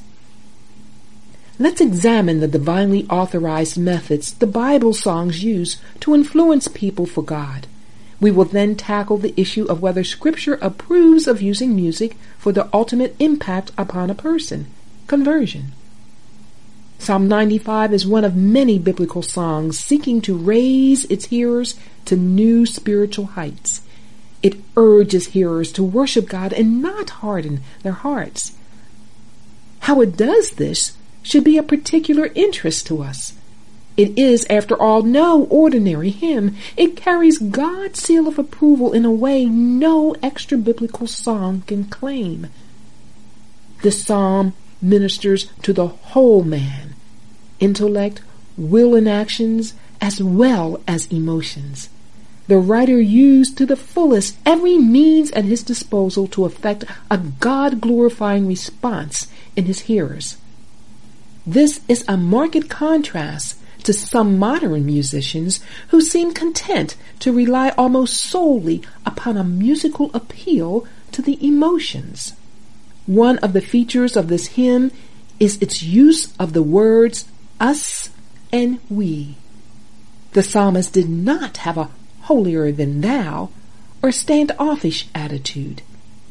Let's examine the divinely authorized methods the Bible songs use to influence people for God. We will then tackle the issue of whether Scripture approves of using music for the ultimate impact upon a person, conversion. Psalm 95 is one of many biblical songs seeking to raise its hearers to new spiritual heights. It urges hearers to worship God and not harden their hearts. How it does this should be of particular interest to us. It is, after all, no ordinary hymn. It carries God's seal of approval in a way no extra biblical song can claim. This psalm ministers to the whole man, intellect, will, and actions, as well as emotions. The writer used to the fullest every means at his disposal to effect a God-glorifying response in his hearers. This is a marked contrast to some modern musicians who seem content to rely almost solely upon a musical appeal to the emotions. One of the features of this hymn is its use of the words us and we. The psalmist did not have a holier than thou or standoffish attitude.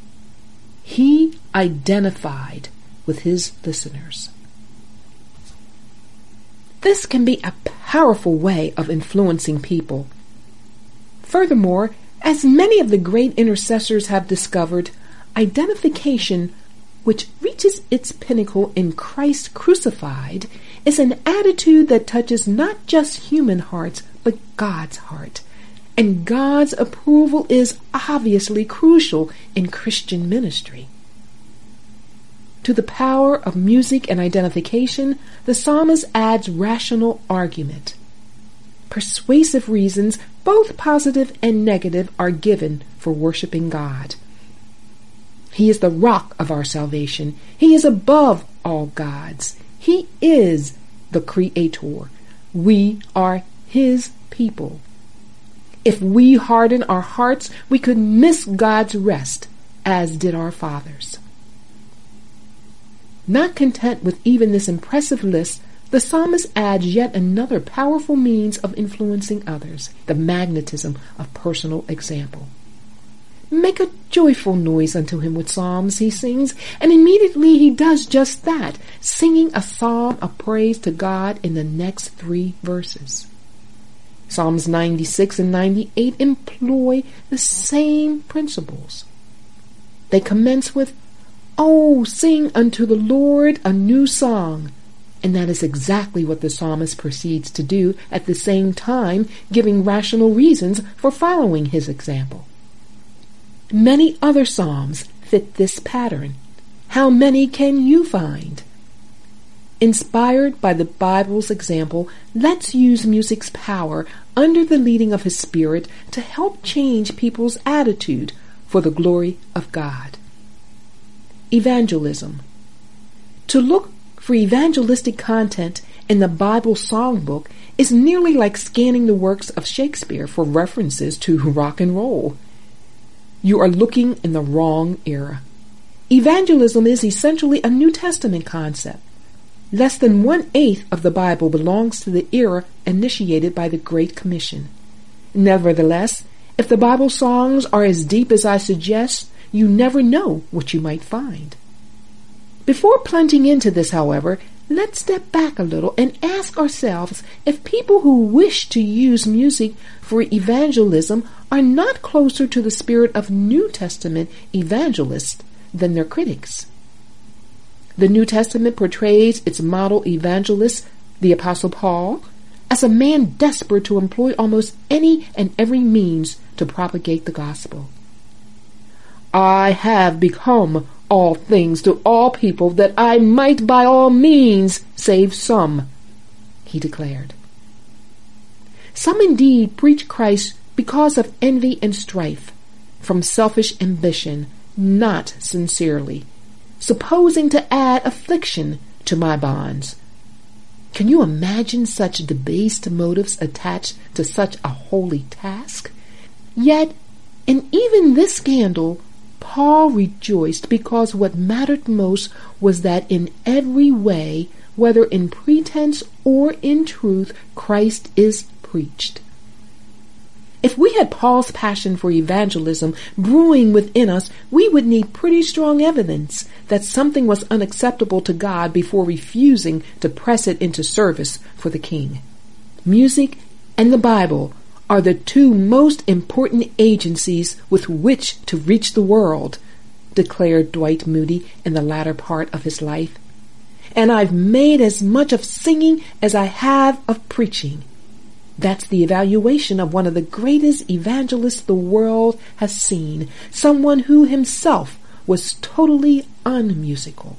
He identified with his listeners. This can be a powerful way of influencing people. Furthermore, as many of the great intercessors have discovered, identification, which reaches its pinnacle in Christ crucified, is an attitude that touches not just human hearts, but God's heart. And God's approval is obviously crucial in Christian ministry. To the power of music and identification, the psalmist adds rational argument. Persuasive reasons, both positive and negative, are given for worshiping God. He is the rock of our salvation. He is above all gods. He is the Creator. We are His people. If we harden our hearts, we could miss God's rest, as did our fathers. Not content with even this impressive list, the psalmist adds yet another powerful means of influencing others, the magnetism of personal example. Make a joyful noise unto him with psalms, he sings, and immediately he does just that, singing a psalm of praise to God in the next 3 verses. Psalms 96 and 98 employ the same principles. They commence with, "Oh, sing unto the Lord a new song," and that is exactly what the psalmist proceeds to do, at the same time giving rational reasons for following his example. Many other psalms fit this pattern. How many can you find? Inspired by the Bible's example, let's use music's power under the leading of His Spirit to help change people's attitude for the glory of God. Evangelism. To look for evangelistic content in the Bible songbook is nearly like scanning the works of Shakespeare for references to rock and roll. You are looking in the wrong era. Evangelism is essentially a New Testament concept. Less than 1/8 of the Bible belongs to the era initiated by the Great Commission. Nevertheless, if the Bible songs are as deep as I suggest, you never know what you might find. Before plunging into this, however, let's step back a little and ask ourselves if people who wish to use music for evangelism are not closer to the spirit of New Testament evangelists than their critics. The New Testament portrays its model evangelist, the Apostle Paul, as a man desperate to employ almost any and every means to propagate the gospel. I have become all things to all people that I might by all means save some, he declared. Some indeed preach Christ because of envy and strife, from selfish ambition, not sincerely, supposing to add affliction to my bonds. Can you imagine such debased motives attached to such a holy task? Yet, in even this scandal, Paul rejoiced because what mattered most was that in every way, whether in pretense or in truth, Christ is preached. If we had Paul's passion for evangelism brewing within us, we would need pretty strong evidence that something was unacceptable to God before refusing to press it into service for the King. Music and the Bible are the two most important agencies with which to reach the world, declared Dwight Moody in the latter part of his life. And I've made as much of singing as I have of preaching. That's the evaluation of one of the greatest evangelists the world has seen, someone who himself was totally unmusical.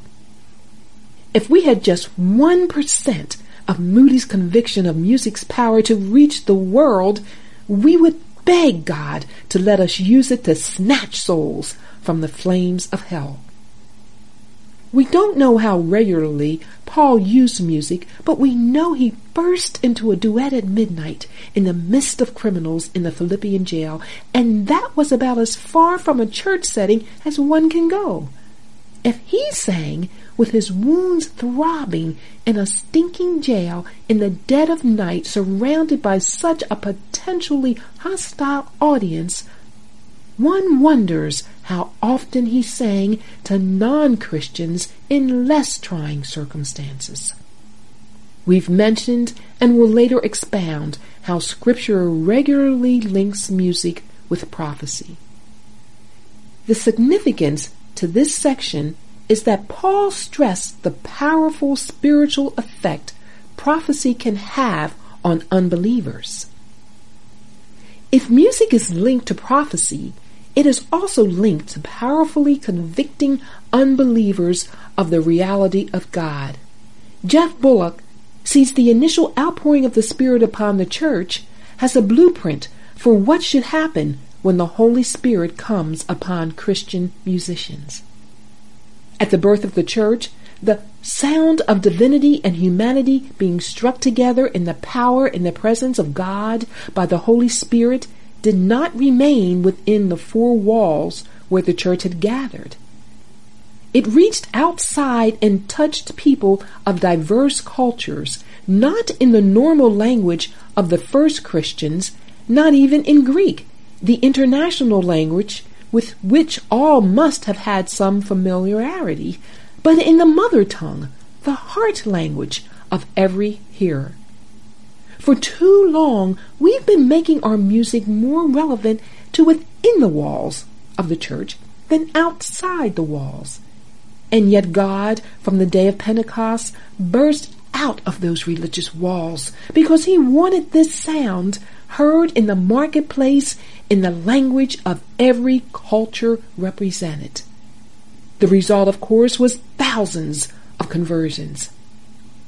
If we had just 1% of Moody's conviction of music's power to reach the world, we would beg God to let us use it to snatch souls from the flames of hell. We don't know how regularly Paul used music, but we know he burst into a duet at midnight in the midst of criminals in the Philippian jail, and that was about as far from a church setting as one can go. If he sang with his wounds throbbing in a stinking jail in the dead of night, surrounded by such a potentially hostile audience, one wonders how often he sang to non-Christians in less trying circumstances. We've mentioned and will later expound how Scripture regularly links music with prophecy. The significance to this section is that Paul stressed the powerful spiritual effect prophecy can have on unbelievers. If music is linked to prophecy, it is also linked to powerfully convicting unbelievers of the reality of God. Jeff Bullock sees the initial outpouring of the Spirit upon the church as a blueprint for what should happen when the Holy Spirit comes upon Christian musicians. At the birth of the church, the sound of divinity and humanity being struck together in the power and the presence of God by the Holy Spirit did not remain within the four walls where the church had gathered. It reached outside and touched people of diverse cultures, not in the normal language of the first Christians, not even in Greek, the international language with which all must have had some familiarity, but in the mother tongue, the heart language of every hearer. For too long, we've been making our music more relevant to within the walls of the church than outside the walls. And yet God, from the day of Pentecost, burst out of those religious walls because he wanted this sound heard in the marketplace in the language of every culture represented. The result, of course, was thousands of conversions.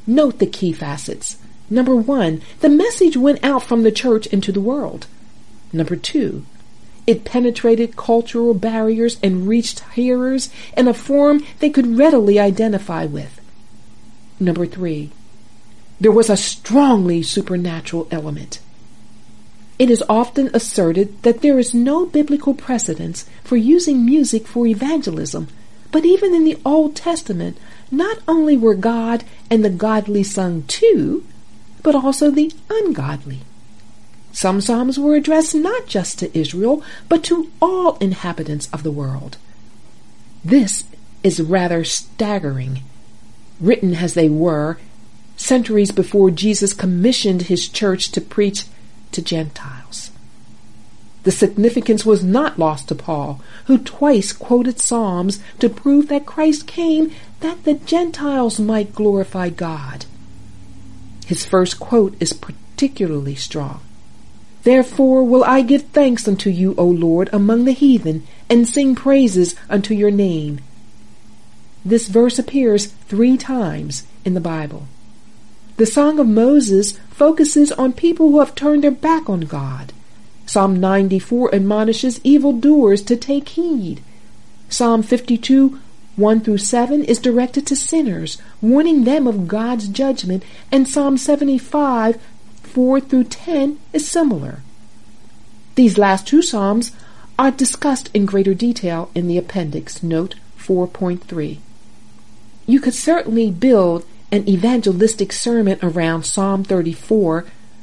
Note the key facets. Number 1, the message went out from the church into the world. Number 2, it penetrated cultural barriers and reached hearers in a form they could readily identify with. Number 3, there was a strongly supernatural element. It is often asserted that there is no biblical precedence for using music for evangelism, but even in the Old Testament, not only were God and the godly sung too, but also the ungodly. Some psalms were addressed not just to Israel, but to all inhabitants of the world. This is rather staggering, written as they were centuries before Jesus commissioned his church to preach to Gentiles. The significance was not lost to Paul, who twice quoted Psalms to prove that Christ came that the Gentiles might glorify God. His first quote is particularly strong. Therefore will I give thanks unto you, O Lord, among the heathen, and sing praises unto your name. This verse appears 3 times in the Bible. The Song of Moses focuses on people who have turned their back on God. Psalm 94 admonishes evildoers to take heed. Psalm 52, 1-7 is directed to sinners, warning them of God's judgment, and Psalm 75, 4-10 is similar. These last 2 psalms are discussed in greater detail in the appendix, note 4.3. You could certainly build an evangelistic sermon around Psalm 34,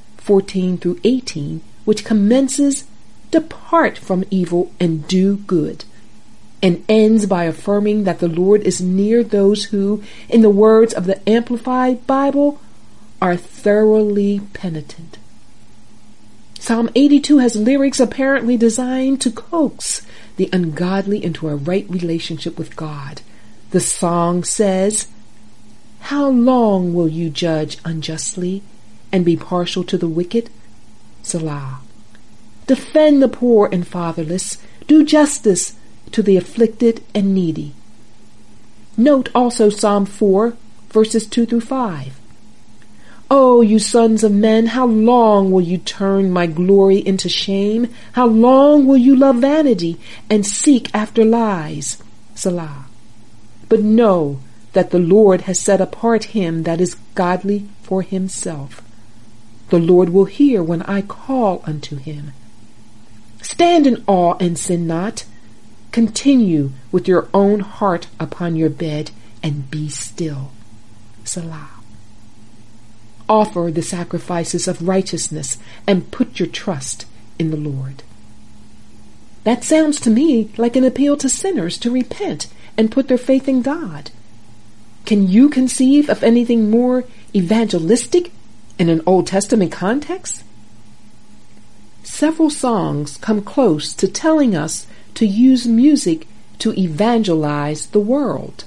14-18, which commences, "Depart from evil and do good," and ends by affirming that the Lord is near those who, in the words of the Amplified Bible, are thoroughly penitent. Psalm 82 has lyrics apparently designed to coax the ungodly into a right relationship with God. The song says, "How long will you judge unjustly and be partial to the wicked? Selah. Defend the poor and fatherless. Do justice to the afflicted and needy." Note also Psalm 4, verses 2-5. "O you sons of men, how long will you turn my glory into shame? How long will you love vanity and seek after lies? Selah. But know that the Lord has set apart him that is godly for himself. The Lord will hear when I call unto him. Stand in awe and sin not. Continue with your own heart upon your bed and be still. Selah. Offer the sacrifices of righteousness and put your trust in the Lord." That sounds to me like an appeal to sinners to repent and put their faith in God. Can you conceive of anything more evangelistic in an Old Testament context? Several songs come close to telling us to use music to evangelize the world.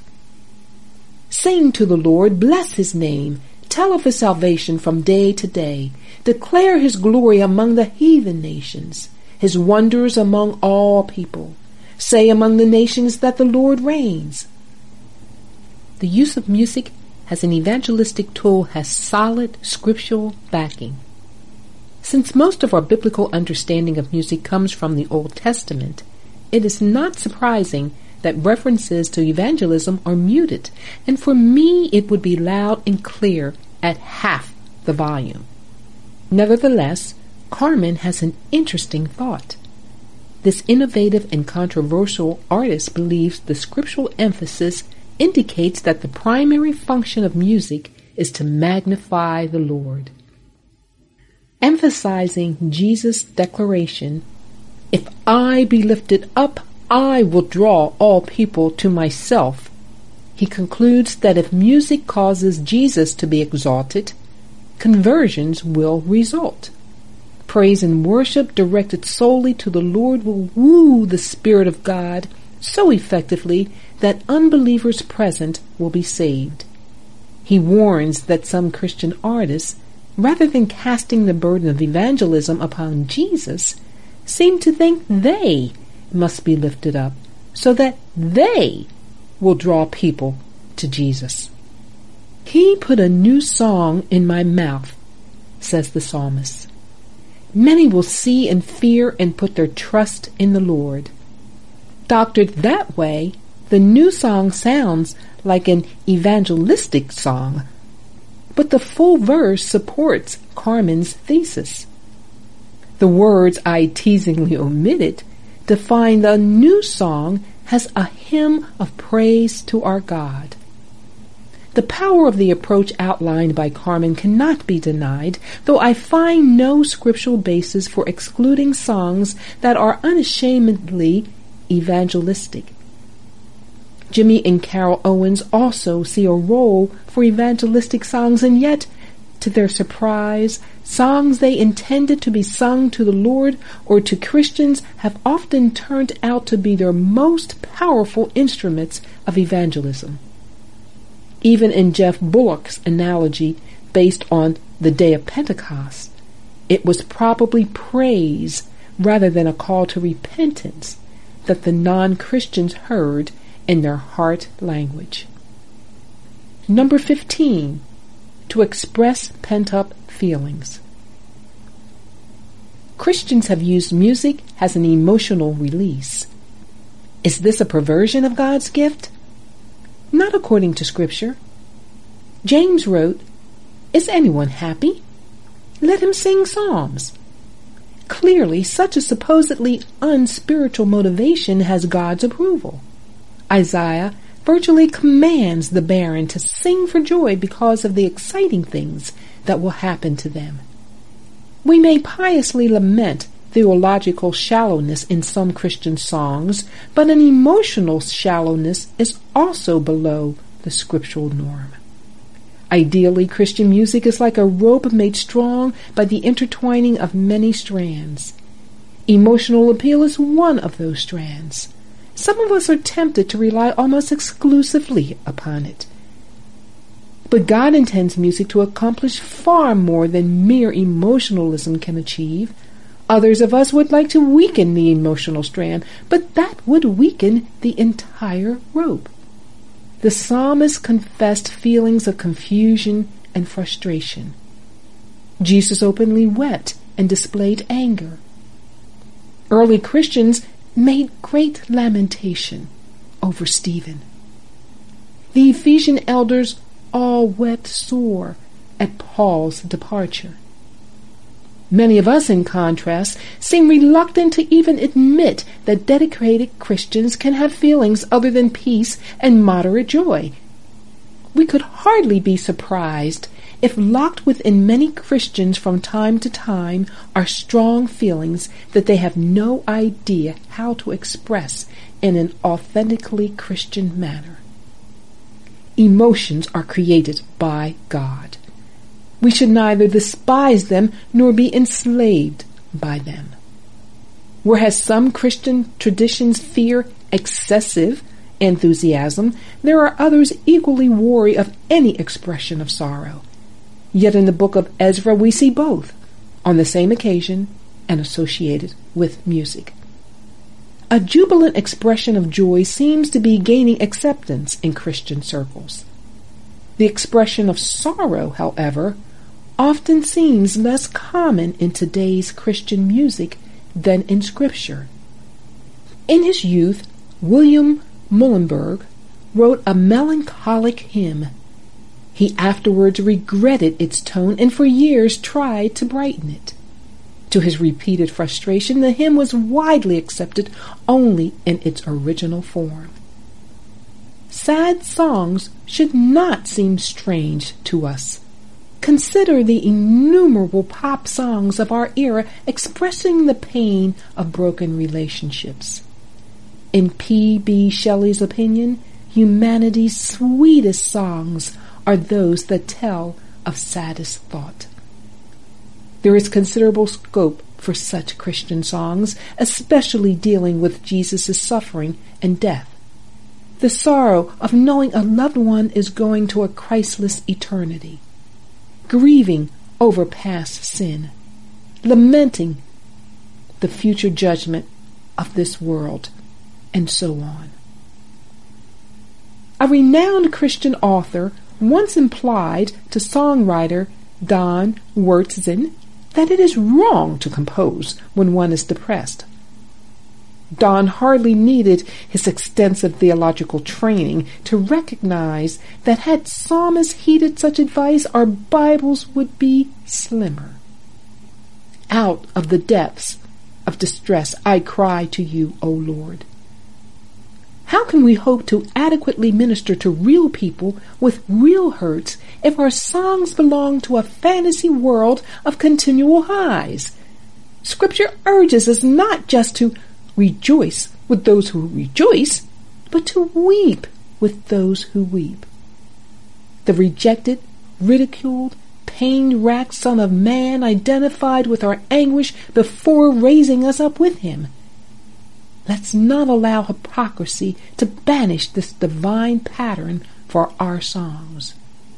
Sing to the Lord, bless his name, tell of his salvation from day to day, declare his glory among the heathen nations, his wonders among all people. Say among the nations that the Lord reigns. The use of music as an evangelistic tool has solid scriptural backing. Since most of our biblical understanding of music comes from the Old Testament, it is not surprising that references to evangelism are muted, and for me it would be loud and clear at half the volume. Nevertheless, Carmen has an interesting thought. This innovative and controversial artist believes the scriptural emphasis indicates that the primary function of music is to magnify the Lord. Emphasizing Jesus' declaration, "If I be lifted up, I will draw all people to myself," he concludes that if music causes Jesus to be exalted, conversions will result. Praise and worship directed solely to the Lord will woo the Spirit of God so effectively that unbelievers present will be saved. He warns that some Christian artists, rather than casting the burden of evangelism upon Jesus, seem to think they must be lifted up so that they will draw people to Jesus. He put a new song in my mouth, says the psalmist. Many will see and fear and put their trust in the Lord. Doctored that way, the new song sounds like an evangelistic song, but the full verse supports Carmen's thesis. The words I teasingly omitted define the new song as a hymn of praise to our God. The power of the approach outlined by Carmen cannot be denied, though I find no scriptural basis for excluding songs that are unashamedly evangelistic. Jimmy and Carol Owens also see a role for evangelistic songs, and yet, to their surprise, songs they intended to be sung to the Lord or to Christians have often turned out to be their most powerful instruments of evangelism. Even in Jeff Bullock's analogy based on the day of Pentecost, it was probably praise rather than a call to repentance that the non-Christians heard in their heart language. Number 15, to express pent-up feelings. Christians have used music as an emotional release. Is this a perversion of God's gift? Not according to Scripture. James wrote, "Is anyone happy? Let him sing psalms." Clearly, such a supposedly unspiritual motivation has God's approval. Isaiah virtually commands the barren to sing for joy because of the exciting things that will happen to them. We may piously lament theological shallowness in some Christian songs, but an emotional shallowness is also below the scriptural norm. Ideally, Christian music is like a rope made strong by the intertwining of many strands. Emotional appeal is one of those strands. Some of us are tempted to rely almost exclusively upon it. But God intends music to accomplish far more than mere emotionalism can achieve. Others of us would like to weaken the emotional strand, but that would weaken the entire rope. The psalmist confessed feelings of confusion and frustration. Jesus openly wept and displayed anger. Early Christians made great lamentation over Stephen. The Ephesian elders all wept sore at Paul's departure. Many of us, in contrast, seem reluctant to even admit that dedicated Christians can have feelings other than peace and moderate joy. We could hardly be surprised if locked within many Christians from time to time are strong feelings that they have no idea how to express in an authentically Christian manner. Emotions are created by God. We should neither despise them nor be enslaved by them. Whereas some Christian traditions fear excessive enthusiasm, there are others equally wary of any expression of sorrow. Yet in the book of Ezra we see both, on the same occasion and associated with music. A jubilant expression of joy seems to be gaining acceptance in Christian circles. The expression of sorrow, however, often seems less common in today's Christian music than in Scripture. In his youth, William Muhlenberg wrote a melancholic hymn. He afterwards regretted its tone and for years tried to brighten it. To his repeated frustration, the hymn was widely accepted only in its original form. Sad songs should not seem strange to us. Consider the innumerable pop songs of our era expressing the pain of broken relationships. In P.B. Shelley's opinion, humanity's sweetest songs are those that tell of saddest thought. There is considerable scope for such Christian songs, especially dealing with Jesus' suffering and death. The sorrow of knowing a loved one is going to a Christless eternity. Grieving over past sin, lamenting the future judgment of this world, and so on. A renowned Christian author once implied to songwriter Don Wurtzen that it is wrong to compose when one is depressed. Don hardly needed his extensive theological training to recognize that had psalmists heeded such advice, our Bibles would be slimmer. Out of the depths of distress I cry to you, O Lord. How can we hope to adequately minister to real people with real hurts if our songs belong to a fantasy world of continual highs? Scripture urges us not just to rejoice with those who rejoice, but to weep with those who weep. The rejected, ridiculed, pain-racked Son of Man identified with our anguish before raising us up with him. Let's not allow hypocrisy to banish this divine pattern for our songs.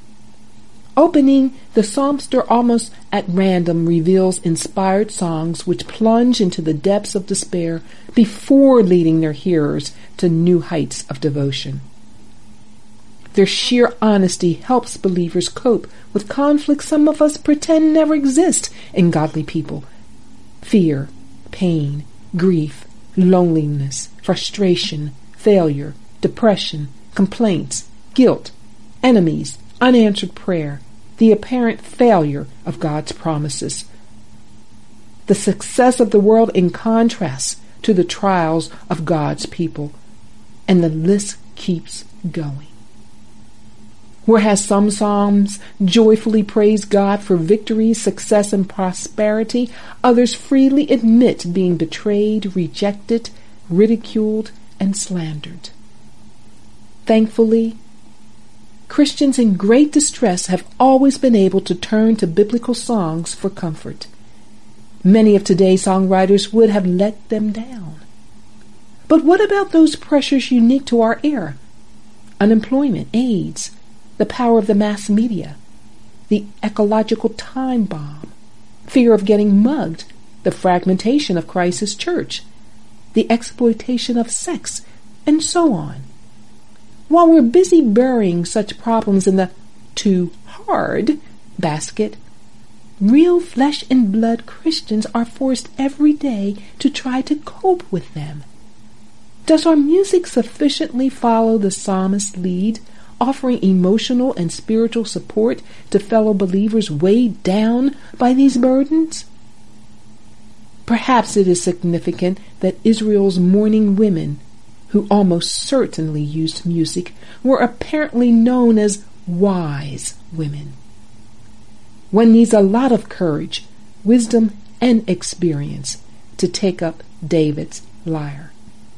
Opening, the psalmster almost at random reveals inspired songs which plunge into the depths of despair before leading their hearers to new heights of devotion. Their sheer honesty helps believers cope with conflicts some of us pretend never exist in godly people. Fear, pain, grief, loneliness, frustration, failure, depression, complaints, guilt, enemies, unanswered prayer, the apparent failure of God's promises. The success of the world in contrast to the trials of God's people, and the list keeps going. Whereas some psalms joyfully praise God for victory, success, and prosperity, others freely admit being betrayed, rejected, ridiculed, and slandered. Thankfully, Christians in great distress have always been able to turn to biblical songs for comfort. Many of today's songwriters would have let them down. But what about those pressures unique to our era? Unemployment, AIDS, the power of the mass media, the ecological time bomb, fear of getting mugged, the fragmentation of Christ's church, the exploitation of sex, and so on. While we're busy burying such problems in the too hard basket, real flesh and blood Christians are forced every day to try to cope with them. Does our music sufficiently follow the psalmist's lead, offering emotional and spiritual support to fellow believers weighed down by these burdens? Perhaps it is significant that Israel's mourning women, who almost certainly used music, were apparently known as wise women. One needs a lot of courage, wisdom, and experience to take up David's lyre.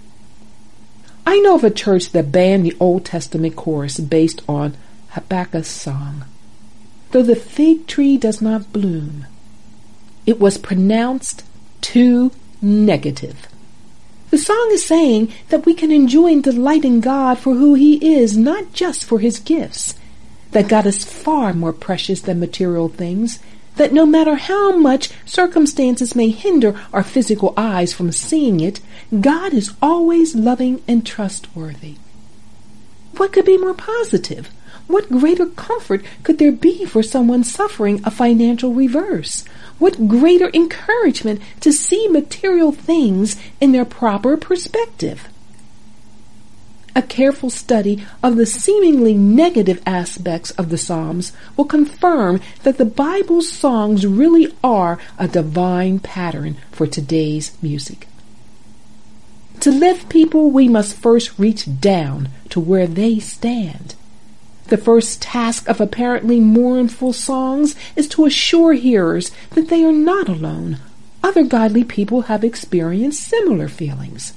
I know of a church that banned the Old Testament chorus based on Habakkuk's song. Though the fig tree does not bloom, it was pronounced too negative. The song is saying that we can enjoy and delight in God for who He is, not just for His gifts, that God is far more precious than material things, that no matter how much circumstances may hinder our physical eyes from seeing it, God is always loving and trustworthy. What could be more positive? What greater comfort could there be for someone suffering a financial reverse? What greater encouragement to see material things in their proper perspective? A careful study of the seemingly negative aspects of the Psalms will confirm that the Bible's songs really are a divine pattern for today's music. To lift people, we must first reach down to where they stand. The first task of apparently mournful songs is to assure hearers that they are not alone. Other godly people have experienced similar feelings.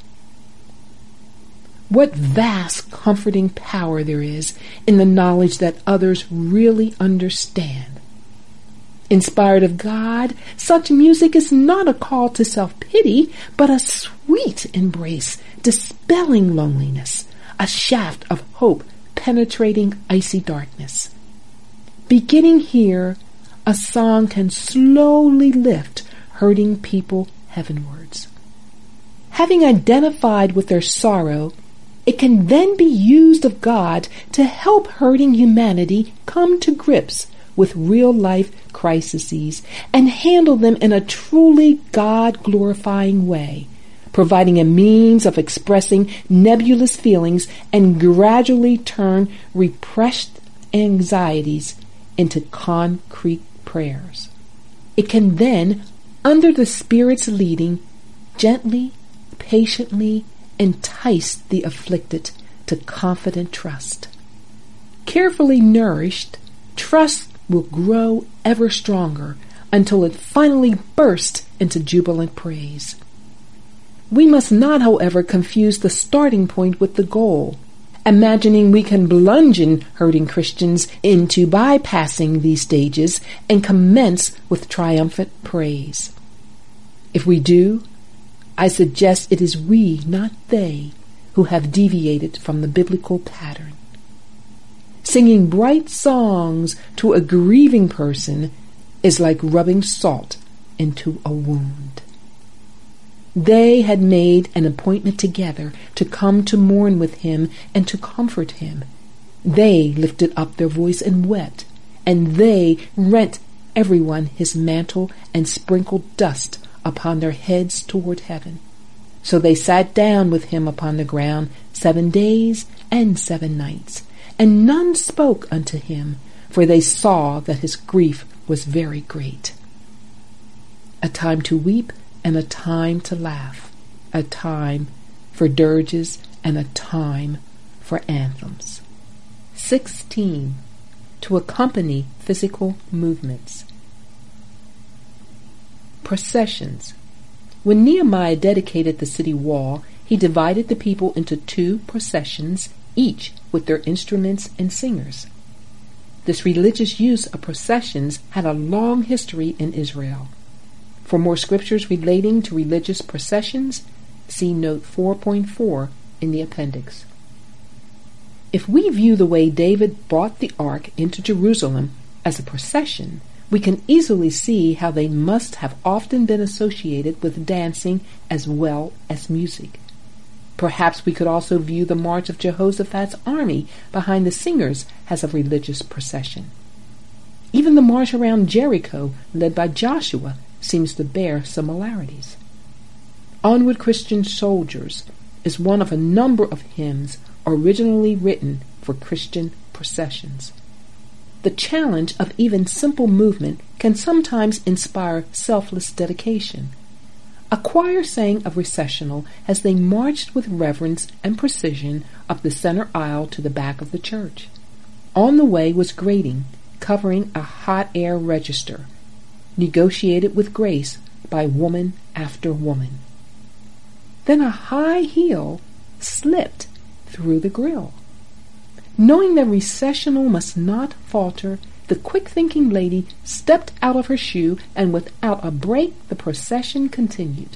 What vast comforting power there is in the knowledge that others really understand. Inspired of God, such music is not a call to self-pity, but a sweet embrace, dispelling loneliness, a shaft of hope penetrating icy darkness. Beginning here, a song can slowly lift hurting people heavenwards. Having identified with their sorrow, It can then be used of God to help hurting humanity come to grips with real-life crises and handle them in a truly God-glorifying way, providing a means of expressing nebulous feelings and gradually turn repressed anxieties into concrete prayers. It can then, under the Spirit's leading, gently, patiently entice the afflicted to confident trust. Carefully nourished, trust will grow ever stronger until it finally bursts into jubilant praise. We must not, however, confuse the starting point with the goal, imagining we can bludgeon hurting Christians into bypassing these stages and commence with triumphant praise. If we do, I suggest it is we, not they, who have deviated from the biblical pattern. Singing bright songs to a grieving person is like rubbing salt into a wound. They had made an appointment together to come to mourn with him and to comfort him. They lifted up their voice and wept, and they rent everyone his mantle and sprinkled dust upon their heads toward heaven. So they sat down with him upon the ground 7 days and 7 nights, and none spoke unto him, for they saw that his grief was very great. A time to weep and a time to laugh, a time for dirges and a time for anthems. 16. To accompany physical movements. Processions. When Nehemiah dedicated the city wall, he divided the people into 2 processions, each with their instruments and singers. This religious use of processions had a long history in Israel. For more scriptures relating to religious processions, see note 4.4 in the appendix. If we view the way David brought the ark into Jerusalem as a procession, we can easily see how they must have often been associated with dancing as well as music. Perhaps we could also view the march of Jehoshaphat's army behind the singers as a religious procession. Even the march around Jericho, led by Joshua, seems to bear similarities. Onward Christian Soldiers is one of a number of hymns originally written for Christian processions. The challenge of even simple movement can sometimes inspire selfless dedication. A choir sang a recessional as they marched with reverence and precision up the center aisle to the back of the church. On the way was grating, covering a hot air register, negotiated with grace by woman after woman. Then a high heel slipped through the grill. Knowing the recessional must not falter, the quick-thinking lady stepped out of her shoe, and without a break the procession continued.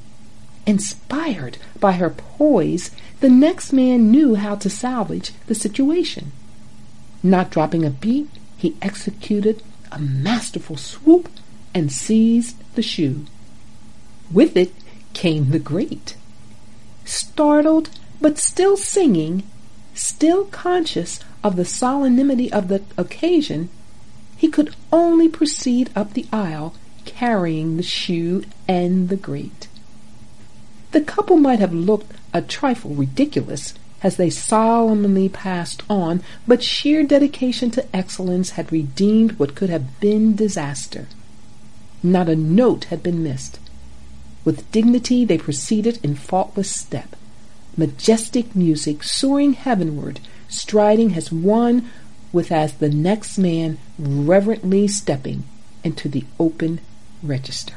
Inspired by her poise, the next man knew how to salvage the situation. Not dropping a beat, he executed a masterful swoop and seized the shoe. With it came the grate. Startled, but still singing, still conscious of the solemnity of the occasion, he could only proceed up the aisle carrying the shoe and the grate. The couple might have looked a trifle ridiculous as they solemnly passed on, but sheer dedication to excellence had redeemed what could have been disaster. Not a note had been missed. With dignity they proceeded in faultless step, majestic music soaring heavenward, striding as one with as the next man reverently stepping into the open register.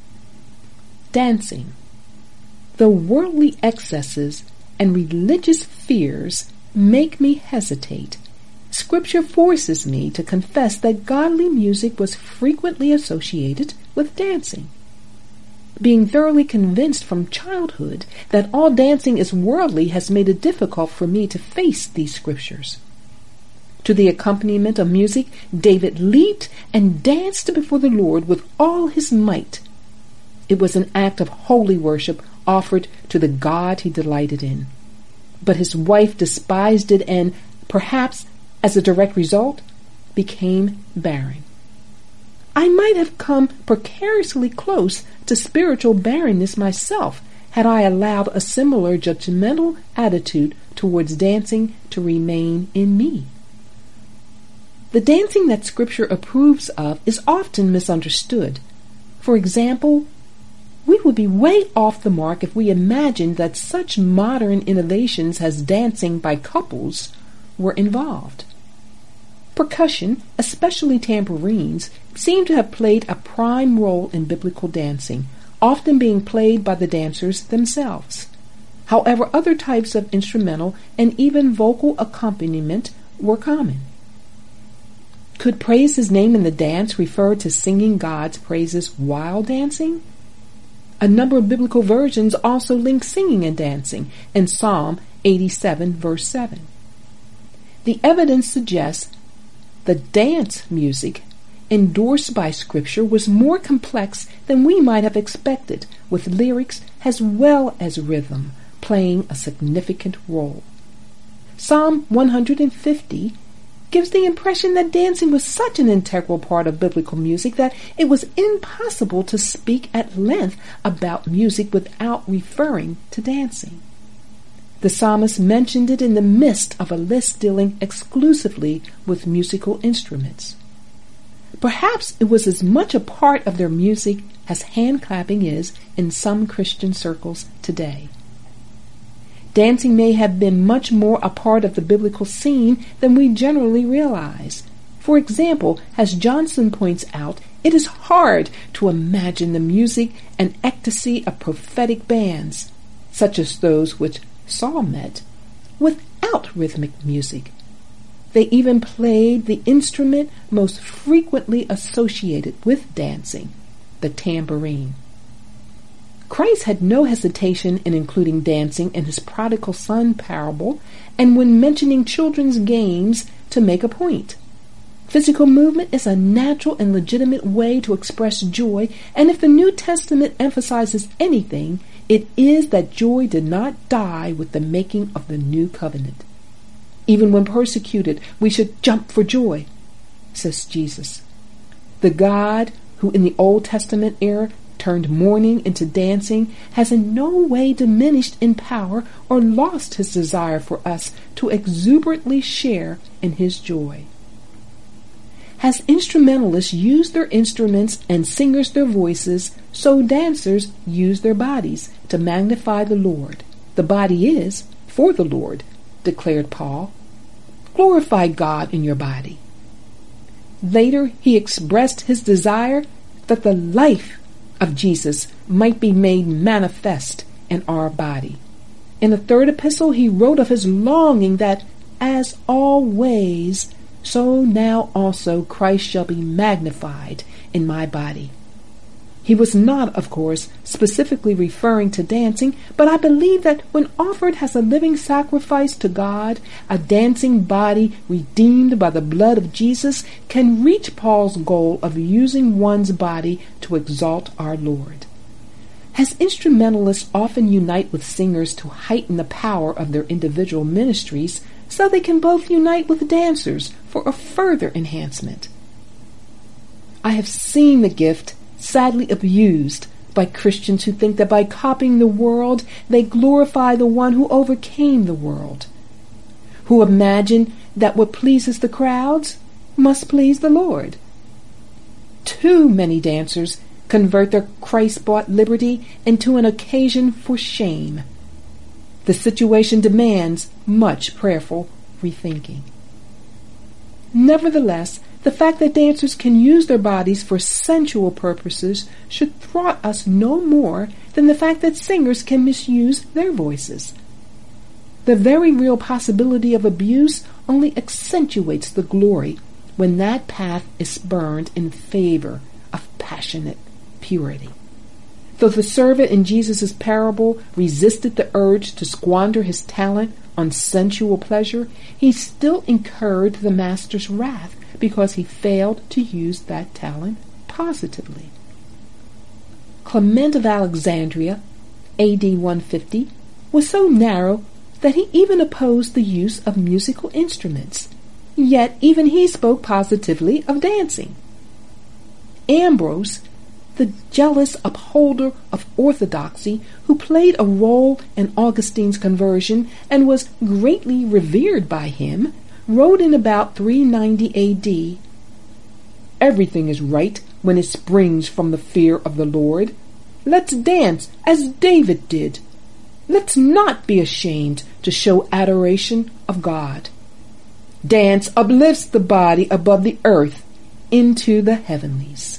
Dancing. Though worldly excesses and religious fears make me hesitate, Scripture forces me to confess that godly music was frequently associated with dancing. Being thoroughly convinced from childhood that all dancing is worldly has made it difficult for me to face these scriptures. To the accompaniment of music, David leaped and danced before the Lord with all his might. It was an act of holy worship offered to the God he delighted in. but his wife despised it and, perhaps as a direct result, became barren. I might have come precariously close to spiritual barrenness myself had I allowed a similar judgmental attitude towards dancing to remain in me. The dancing that Scripture approves of is often misunderstood. For example, we would be way off the mark if we imagined that such modern innovations as dancing by couples were involved. Percussion, especially tambourines, seem to have played a prime role in biblical dancing, often being played by the dancers themselves. However, other types of instrumental and even vocal accompaniment were common. Could praise his name in the dance refer to singing God's praises while dancing? A number of biblical versions also link singing and dancing in Psalm 87, verse 7. The evidence suggests the dance music endorsed by Scripture was more complex than we might have expected, with lyrics as well as rhythm playing a significant role. Psalm 150 gives the impression that dancing was such an integral part of biblical music that it was impossible to speak at length about music without referring to dancing. The psalmist mentioned it in the midst of a list dealing exclusively with musical instruments. Perhaps it was as much a part of their music as hand clapping is in some Christian circles today. Dancing may have been much more a part of the biblical scene than we generally realize. For example, as Johnson points out, it is hard to imagine the music and ecstasy of prophetic bands, such as those which Saul met, without rhythmic music. They even played the instrument most frequently associated with dancing, the tambourine. Christ had no hesitation in including dancing in his prodigal son parable and when mentioning children's games to make a point. Physical movement is a natural and legitimate way to express joy, and if the New Testament emphasizes anything, it is that joy did not die with the making of the new covenant. Even when persecuted, we should jump for joy, says Jesus. The God who in the Old Testament era turned mourning into dancing has in no way diminished in power or lost his desire for us to exuberantly share in his joy. As instrumentalists use their instruments and singers their voices, so dancers use their bodies to magnify the Lord. The body is for the Lord, declared Paul. Glorify God in your body. Later, he expressed his desire that the life of Jesus might be made manifest in our body. In the third epistle, he wrote of his longing that, as always, so now also Christ shall be magnified in my body. He was not, of course, specifically referring to dancing, but I believe that when offered as a living sacrifice to God, a dancing body redeemed by the blood of Jesus can reach Paul's goal of using one's body to exalt our Lord. As instrumentalists often unite with singers to heighten the power of their individual ministries, so they can both unite with dancers for a further enhancement. I have seen the gift sadly abused by Christians who think that by copying the world, they glorify the one who overcame the world, who imagine that what pleases the crowds must please the Lord. Too many dancers convert their Christ-bought liberty into an occasion for shame. The situation demands much prayerful rethinking. Nevertheless, the fact that dancers can use their bodies for sensual purposes should thwart us no more than the fact that singers can misuse their voices. The very real possibility of abuse only accentuates the glory when that path is spurned in favor of passionate purity. Though the servant in Jesus' parable resisted the urge to squander his talent on sensual pleasure, he still incurred the master's wrath because he failed to use that talent positively. Clement of Alexandria, A.D. 150, was so narrow that he even opposed the use of musical instruments, yet even he spoke positively of dancing. Ambrose, the jealous upholder of orthodoxy, who played a role in Augustine's conversion and was greatly revered by him, wrote in about 390 A.D., "Everything is right when it springs from the fear of the Lord. Let's dance as David did. Let's not be ashamed to show adoration of God. Dance uplifts the body above the earth into the heavenlies."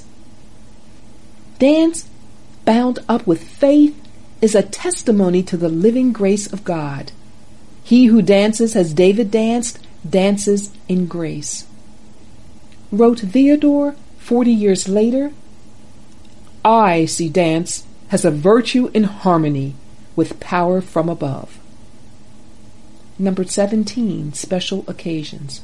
Dance, bound up with faith, is a testimony to the living grace of God. He who dances as David danced, dances in grace. Wrote Theodore 40 years later, "I see dance as a virtue in harmony with power from above." Number 17, special occasions.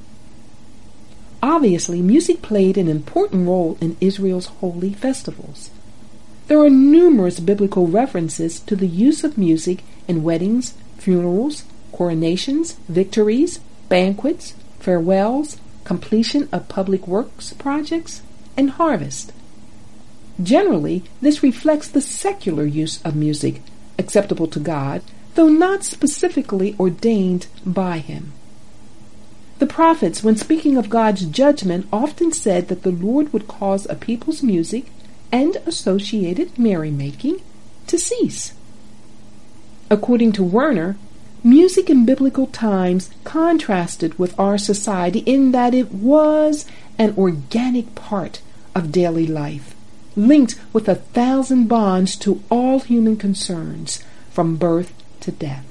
Obviously, music played an important role in Israel's holy festivals. There are numerous biblical references to the use of music in weddings, funerals, coronations, victories, banquets, farewells, completion of public works projects, and harvest. Generally, this reflects the secular use of music, acceptable to God, though not specifically ordained by him. The prophets, when speaking of God's judgment, often said that the Lord would cause a people's music and associated merrymaking to cease. According to Werner, music in biblical times contrasted with our society in that it was an organic part of daily life, linked with 1,000 bonds to all human concerns, from birth to death.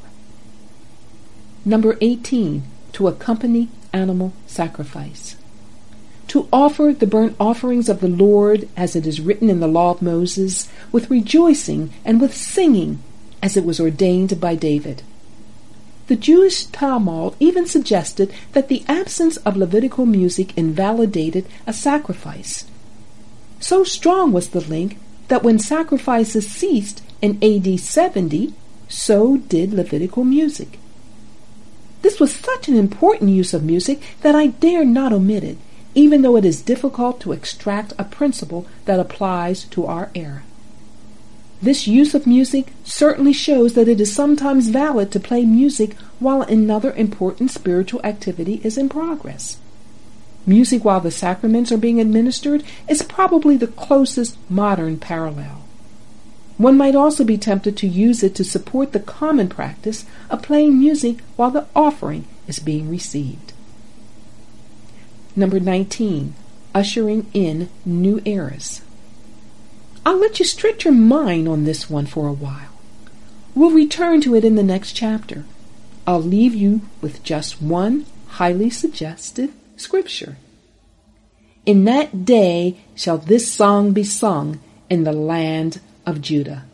Number 18, to accompany animal sacrifice. To offer the burnt offerings of the Lord, as it is written in the law of Moses, with rejoicing and with singing, as it was ordained by David. The Jewish Talmud even suggested that the absence of Levitical music invalidated a sacrifice. So strong was the link that when sacrifices ceased in AD 70, so did Levitical music. This was such an important use of music that I dare not omit it, even though it is difficult to extract a principle that applies to our era. This use of music certainly shows that it is sometimes valid to play music while another important spiritual activity is in progress. Music while the sacraments are being administered is probably the closest modern parallel. One might also be tempted to use it to support the common practice of playing music while the offering is being received. Number 19, ushering in new eras. I'll let you stretch your mind on this one for a while. We'll return to it in the next chapter. I'll leave you with just one highly suggestive scripture. "In that day shall this song be sung in the land of Judah."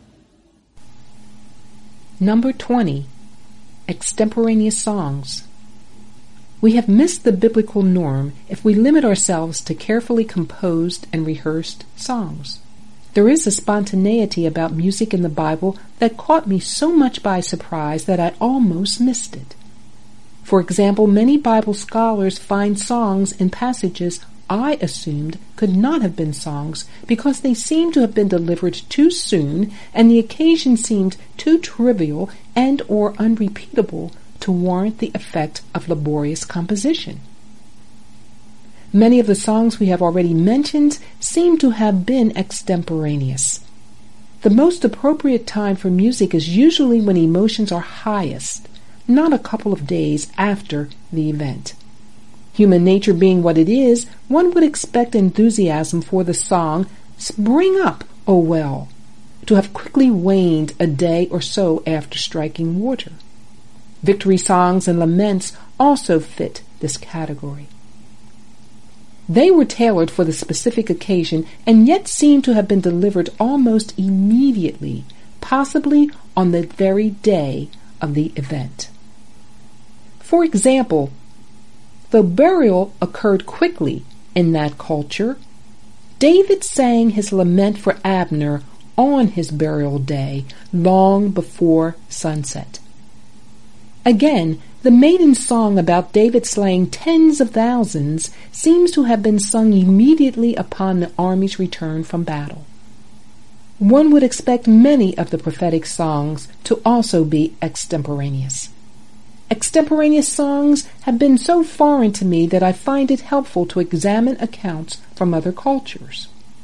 Number 20, extemporaneous songs. We have missed the biblical norm if we limit ourselves to carefully composed and rehearsed songs. There is a spontaneity about music in the Bible that caught me so much by surprise that I almost missed it. For example, many Bible scholars find songs in passages I assumed could not have been songs because they seemed to have been delivered too soon and the occasion seemed too trivial and or unrepeatable to warrant the effect of laborious composition. Many of the songs we have already mentioned seem to have been extemporaneous. The most appropriate time for music is usually when emotions are highest, not a couple of days after the event. Human nature being what it is, one would expect enthusiasm for the song "Spring Up, O Well" to have quickly waned a day or so after striking water. Victory songs and laments also fit this category. They were tailored for the specific occasion and yet seem to have been delivered almost immediately, possibly on the very day of the event. For example, though burial occurred quickly in that culture, David sang his lament for Abner on his burial day long before sunset. Again, the maiden song about David slaying tens of thousands seems to have been sung immediately upon the army's return from battle. One would expect many of the prophetic songs to also be extemporaneous. Extemporaneous songs have been so foreign to me that I find it helpful to examine accounts from other cultures.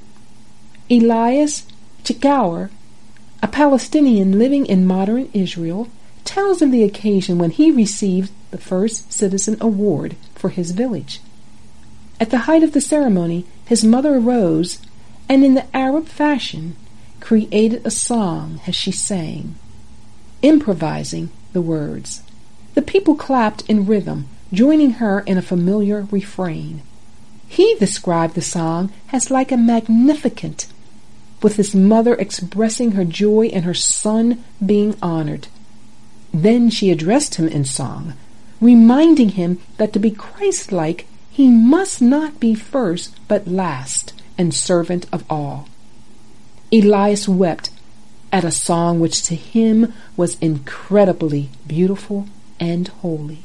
Elias Chikaur, a Palestinian living in modern Israel, tells of the occasion when he received the first citizen award for his village. At the height of the ceremony, his mother arose and, in the Arab fashion, created a song as she sang, improvising the words. The people clapped in rhythm, joining her in a familiar refrain. He described the song as like a Magnificat, with his mother expressing her joy in her son being honored. Then she addressed him in song, reminding him that to be Christ-like, he must not be first but last and servant of all. Elias wept at a song which to him was incredibly beautiful and holy.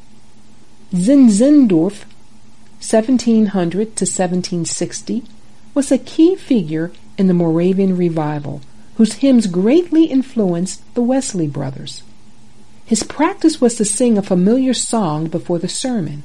Zinzendorf, 1700 to 1760, was a key figure in the Moravian revival, whose hymns greatly influenced the Wesley brothers. His practice was to sing a familiar song before the sermon.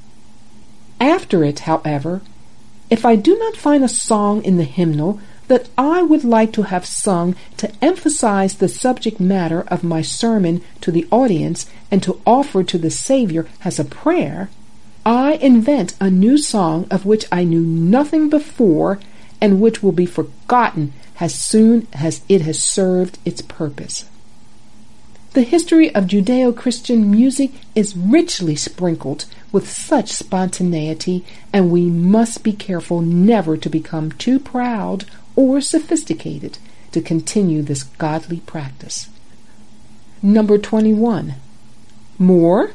After it, however, if I do not find a song in the hymnal that I would like to have sung to emphasize the subject matter of my sermon to the audience and to offer to the Savior as a prayer, I invent a new song of which I knew nothing before and which will be forgotten as soon as it has served its purpose. The history of Judeo-Christian music is richly sprinkled with such spontaneity, and we must be careful never to become too proud or sophisticated to continue this godly practice. Number 21. More?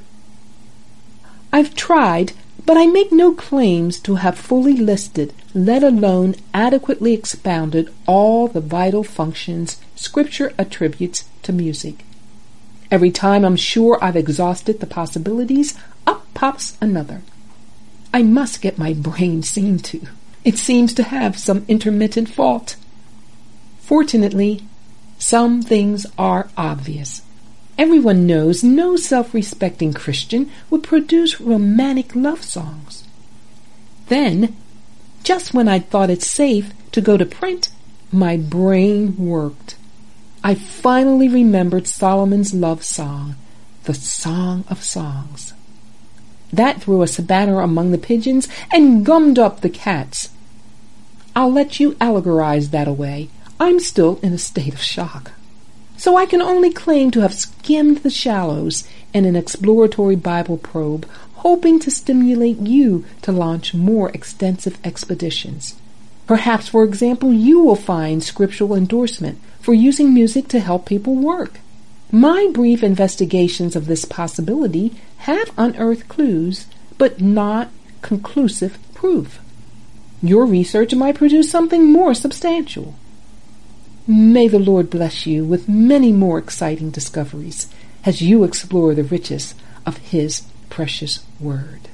I've tried, but I make no claims to have fully listed, let alone adequately expounded all the vital functions Scripture attributes to music. Every time I'm sure I've exhausted the possibilities, up pops another. I must get my brain seen to. It seems to have some intermittent fault. Fortunately, some things are obvious. Everyone knows no self-respecting Christian would produce romantic love songs. Then, just when I thought it safe to go to print, my brain worked. I finally remembered Solomon's love song, the Song of Songs. That threw a banner among the pigeons and gummed up the cats. I'll let you allegorize that away. I'm still in a state of shock. So I can only claim to have skimmed the shallows in an exploratory Bible probe, hoping to stimulate you to launch more extensive expeditions. Perhaps, for example, you will find scriptural endorsement for using music to help people work. My brief investigations of this possibility have unearthed clues, but not conclusive proof. Your research might produce something more substantial. May the Lord bless you with many more exciting discoveries as you explore the riches of His precious Word.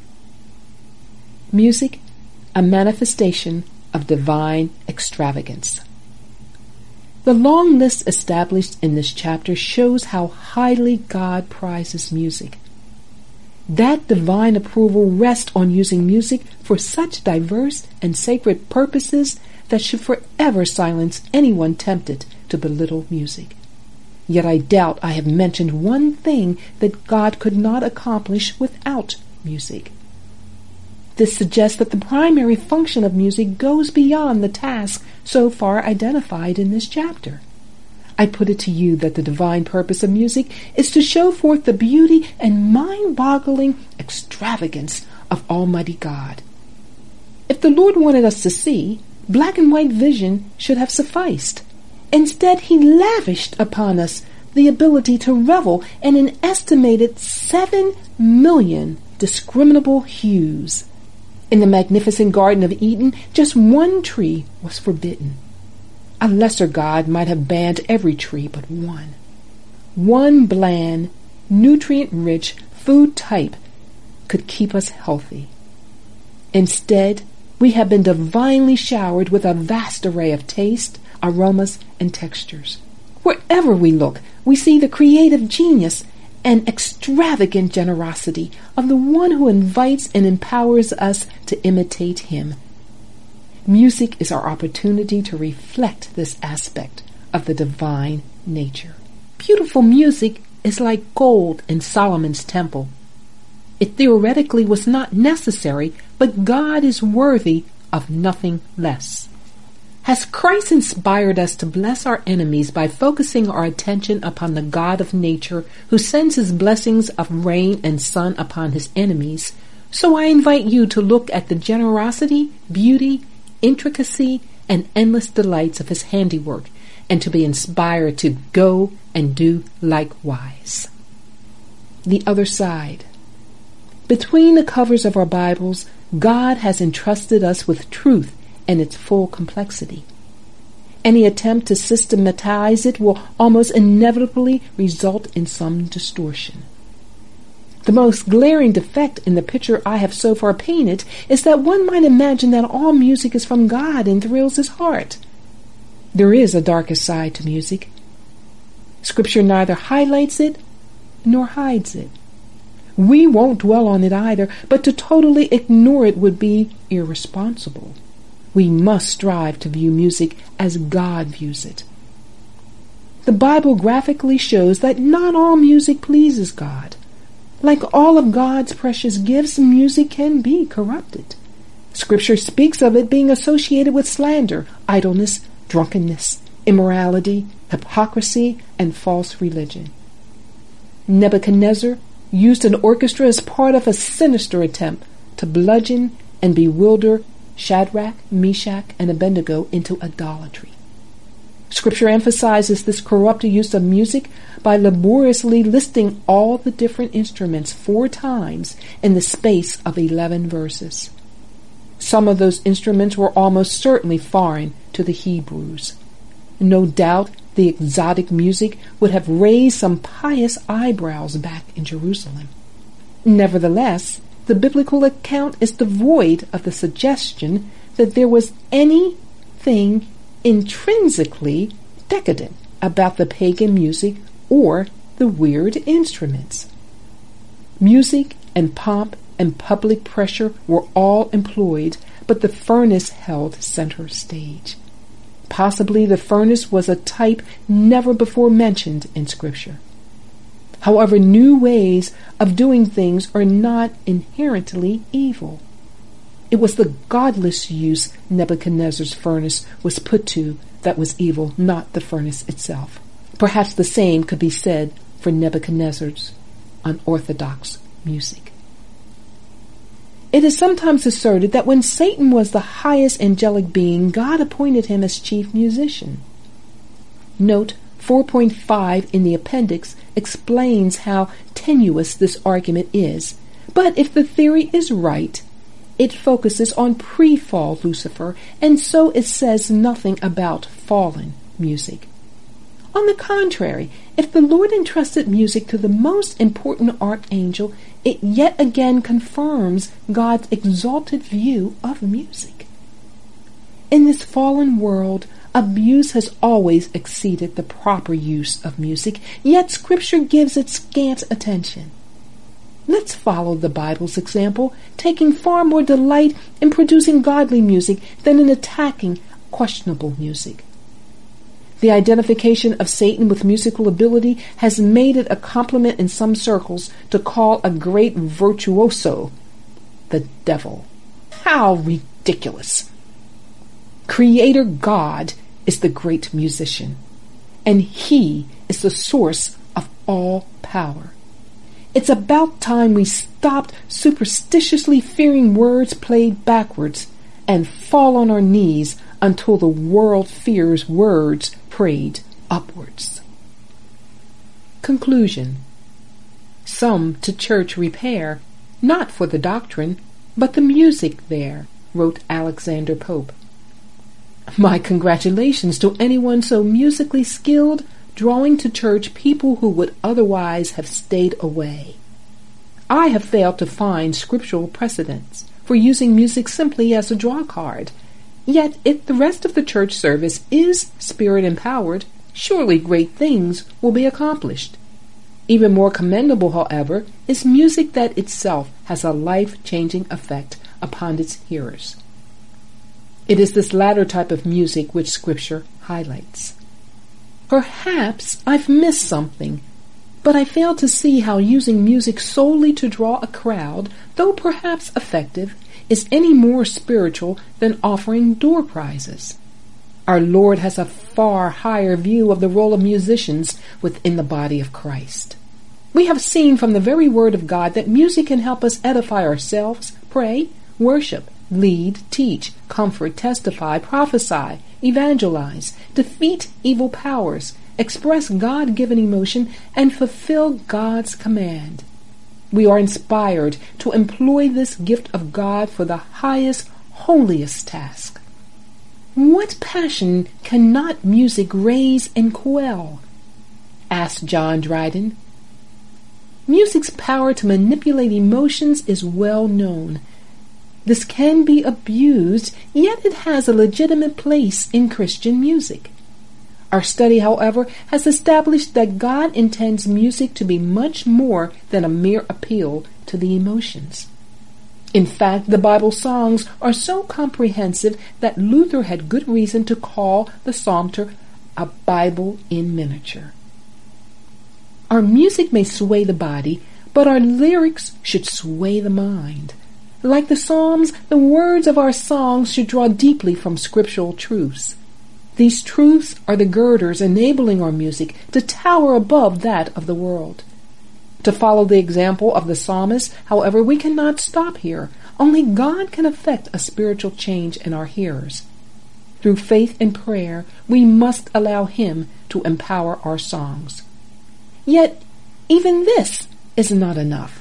Music, a manifestation of divine extravagance. The long list established in this chapter shows how highly God prizes music. That divine approval rests on using music for such diverse and sacred purposes that should forever silence anyone tempted to belittle music. Yet I doubt I have mentioned one thing that God could not accomplish without music. This suggests that the primary function of music goes beyond the task so far identified in this chapter. I put it to you that the divine purpose of music is to show forth the beauty and mind-boggling extravagance of Almighty God. If the Lord wanted us to see, black and white vision should have sufficed. Instead, He lavished upon us the ability to revel in an estimated 7 million discriminable hues. In the magnificent Garden of Eden, just one tree was forbidden. A lesser God might have banned every tree but one. One bland, nutrient-rich food type could keep us healthy. Instead, we have been divinely showered with a vast array of taste, aromas, and textures. Wherever we look, we see the creative genius and extravagant generosity of the one who invites and empowers us to imitate him. Music is our opportunity to reflect this aspect of the divine nature. Beautiful music is like gold in Solomon's temple. It theoretically was not necessary, but God is worthy of nothing less. Has Christ inspired us to bless our enemies by focusing our attention upon the God of nature who sends his blessings of rain and sun upon his enemies? So I invite you to look at the generosity, beauty, intricacy, and endless delights of his handiwork, and to be inspired to go and do likewise. The other side. Between the covers of our Bibles, God has entrusted us with truth and its full complexity. Any attempt to systematize it will almost inevitably result in some distortion. The most glaring defect in the picture I have so far painted is that one might imagine that all music is from God and thrills his heart. There is a darker side to music. Scripture neither highlights it nor hides it. We won't dwell on it either, but to totally ignore it would be irresponsible. We must strive to view music as God views it. The Bible graphically shows that not all music pleases God. Like all of God's precious gifts, music can be corrupted. Scripture speaks of it being associated with slander, idleness, drunkenness, immorality, hypocrisy, and false religion. Nebuchadnezzar used an orchestra as part of a sinister attempt to bludgeon and bewilder Shadrach, Meshach, and Abednego into idolatry. Scripture emphasizes this corrupt use of music by laboriously listing all the different instruments 4 times in the space of 11 verses. Some of those instruments were almost certainly foreign to the Hebrews. No doubt the exotic music would have raised some pious eyebrows back in Jerusalem. Nevertheless, the biblical account is devoid of the suggestion that there was anything intrinsically decadent about the pagan music or the weird instruments. Music and pomp and public pressure were all employed, but the furnace held center stage. Possibly the furnace was a type never before mentioned in Scripture. However, new ways of doing things are not inherently evil. It was the godless use Nebuchadnezzar's furnace was put to that was evil, not the furnace itself. Perhaps the same could be said for Nebuchadnezzar's unorthodox music. It is sometimes asserted that when Satan was the highest angelic being, God appointed him as chief musician. Note 4.5 in the appendix explains how tenuous this argument is, but if the theory is right, it focuses on pre-fall Lucifer, and so it says nothing about fallen music. On the contrary, if the Lord entrusted music to the most important archangel, it yet again confirms God's exalted view of music. In this fallen world, abuse has always exceeded the proper use of music, yet Scripture gives it scant attention. Let's follow the Bible's example, taking far more delight in producing godly music than in attacking questionable music. The identification of Satan with musical ability has made it a compliment in some circles to call a great virtuoso the devil. How ridiculous! Creator God is the great musician, and he is the source of all power. It's about time we stopped superstitiously fearing words played backwards and fall on our knees until the world fears words prayed upwards. Conclusion. Some to church repair, not for the doctrine, but the music there, wrote Alexander Pope. My congratulations to anyone so musically skilled, drawing to church people who would otherwise have stayed away. I have failed to find scriptural precedents for using music simply as a draw card. Yet, if the rest of the church service is spirit-empowered, surely great things will be accomplished. Even more commendable, however, is music that itself has a life-changing effect upon its hearers. It is this latter type of music which Scripture highlights. Perhaps I've missed something, but I fail to see how using music solely to draw a crowd, though perhaps effective, is any more spiritual than offering door prizes. Our Lord has a far higher view of the role of musicians within the body of Christ. We have seen from the very Word of God that music can help us edify ourselves, pray, worship, lead, teach, comfort, testify, prophesy, evangelize, defeat evil powers, express God-given emotion, and fulfill God's command. We are inspired to employ this gift of God for the highest, holiest task. What passion cannot music raise and quell? Asked John Dryden. Music's power to manipulate emotions is well known. This can be abused, yet it has a legitimate place in Christian music. Our study, however, has established that God intends music to be much more than a mere appeal to the emotions. In fact, the Bible songs are so comprehensive that Luther had good reason to call the Psalter a Bible in miniature. Our music may sway the body, but our lyrics should sway the mind. Like the Psalms, the words of our songs should draw deeply from scriptural truths. These truths are the girders enabling our music to tower above that of the world. To follow the example of the psalmist, however, we cannot stop here. Only God can effect a spiritual change in our hearers. Through faith and prayer, we must allow Him to empower our songs. Yet, even this is not enough.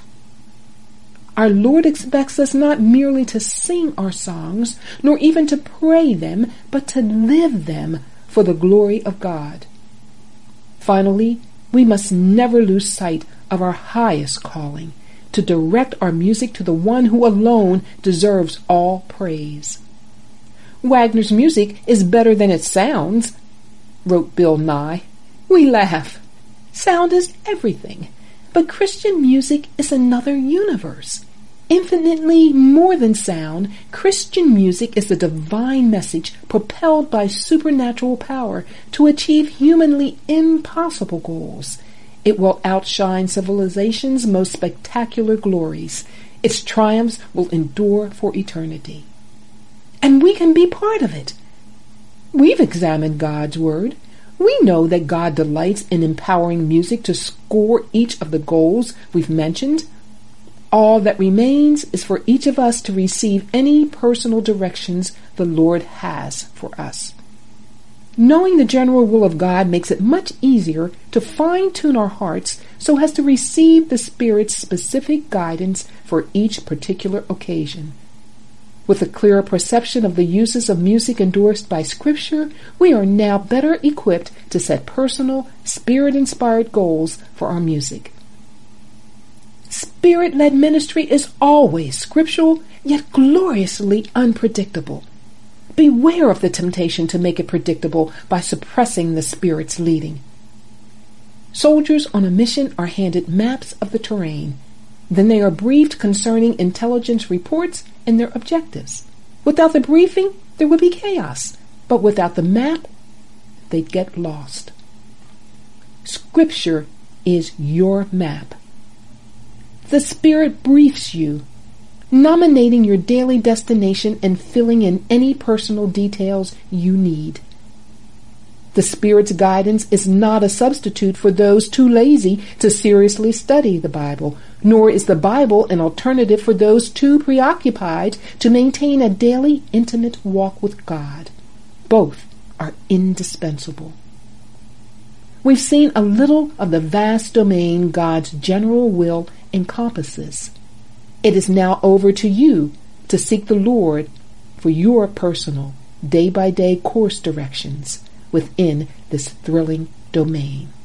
Our Lord expects us not merely to sing our songs, nor even to pray them, but to live them for the glory of God. Finally, we must never lose sight of our highest calling, to direct our music to the one who alone deserves all praise. Wagner's music is better than it sounds, wrote Bill Nye. We laugh. Sound is everything, but Christian music is another universe. Infinitely more than sound, Christian music is the divine message propelled by supernatural power to achieve humanly impossible goals. It will outshine civilization's most spectacular glories. Its triumphs will endure for eternity. And we can be part of it. We've examined God's Word. We know that God delights in empowering music to score each of the goals we've mentioned. All that remains is for each of us to receive any personal directions the Lord has for us. Knowing the general will of God makes it much easier to fine-tune our hearts so as to receive the Spirit's specific guidance for each particular occasion. With a clearer perception of the uses of music endorsed by Scripture, we are now better equipped to set personal, Spirit-inspired goals for our music. Spirit-led ministry is always scriptural, yet gloriously unpredictable. Beware of the temptation to make it predictable by suppressing the Spirit's leading. Soldiers on a mission are handed maps of the terrain. Then they are briefed concerning intelligence reports and their objectives. Without the briefing, there would be chaos. But without the map, they'd get lost. Scripture is your map. The Spirit briefs you, nominating your daily destination and filling in any personal details you need. The Spirit's guidance is not a substitute for those too lazy to seriously study the Bible, nor is the Bible an alternative for those too preoccupied to maintain a daily intimate walk with God. Both are indispensable. We've seen a little of the vast domain God's general will encompasses. It is now over to you to seek the Lord for your personal, day-by-day course directions within this thrilling domain.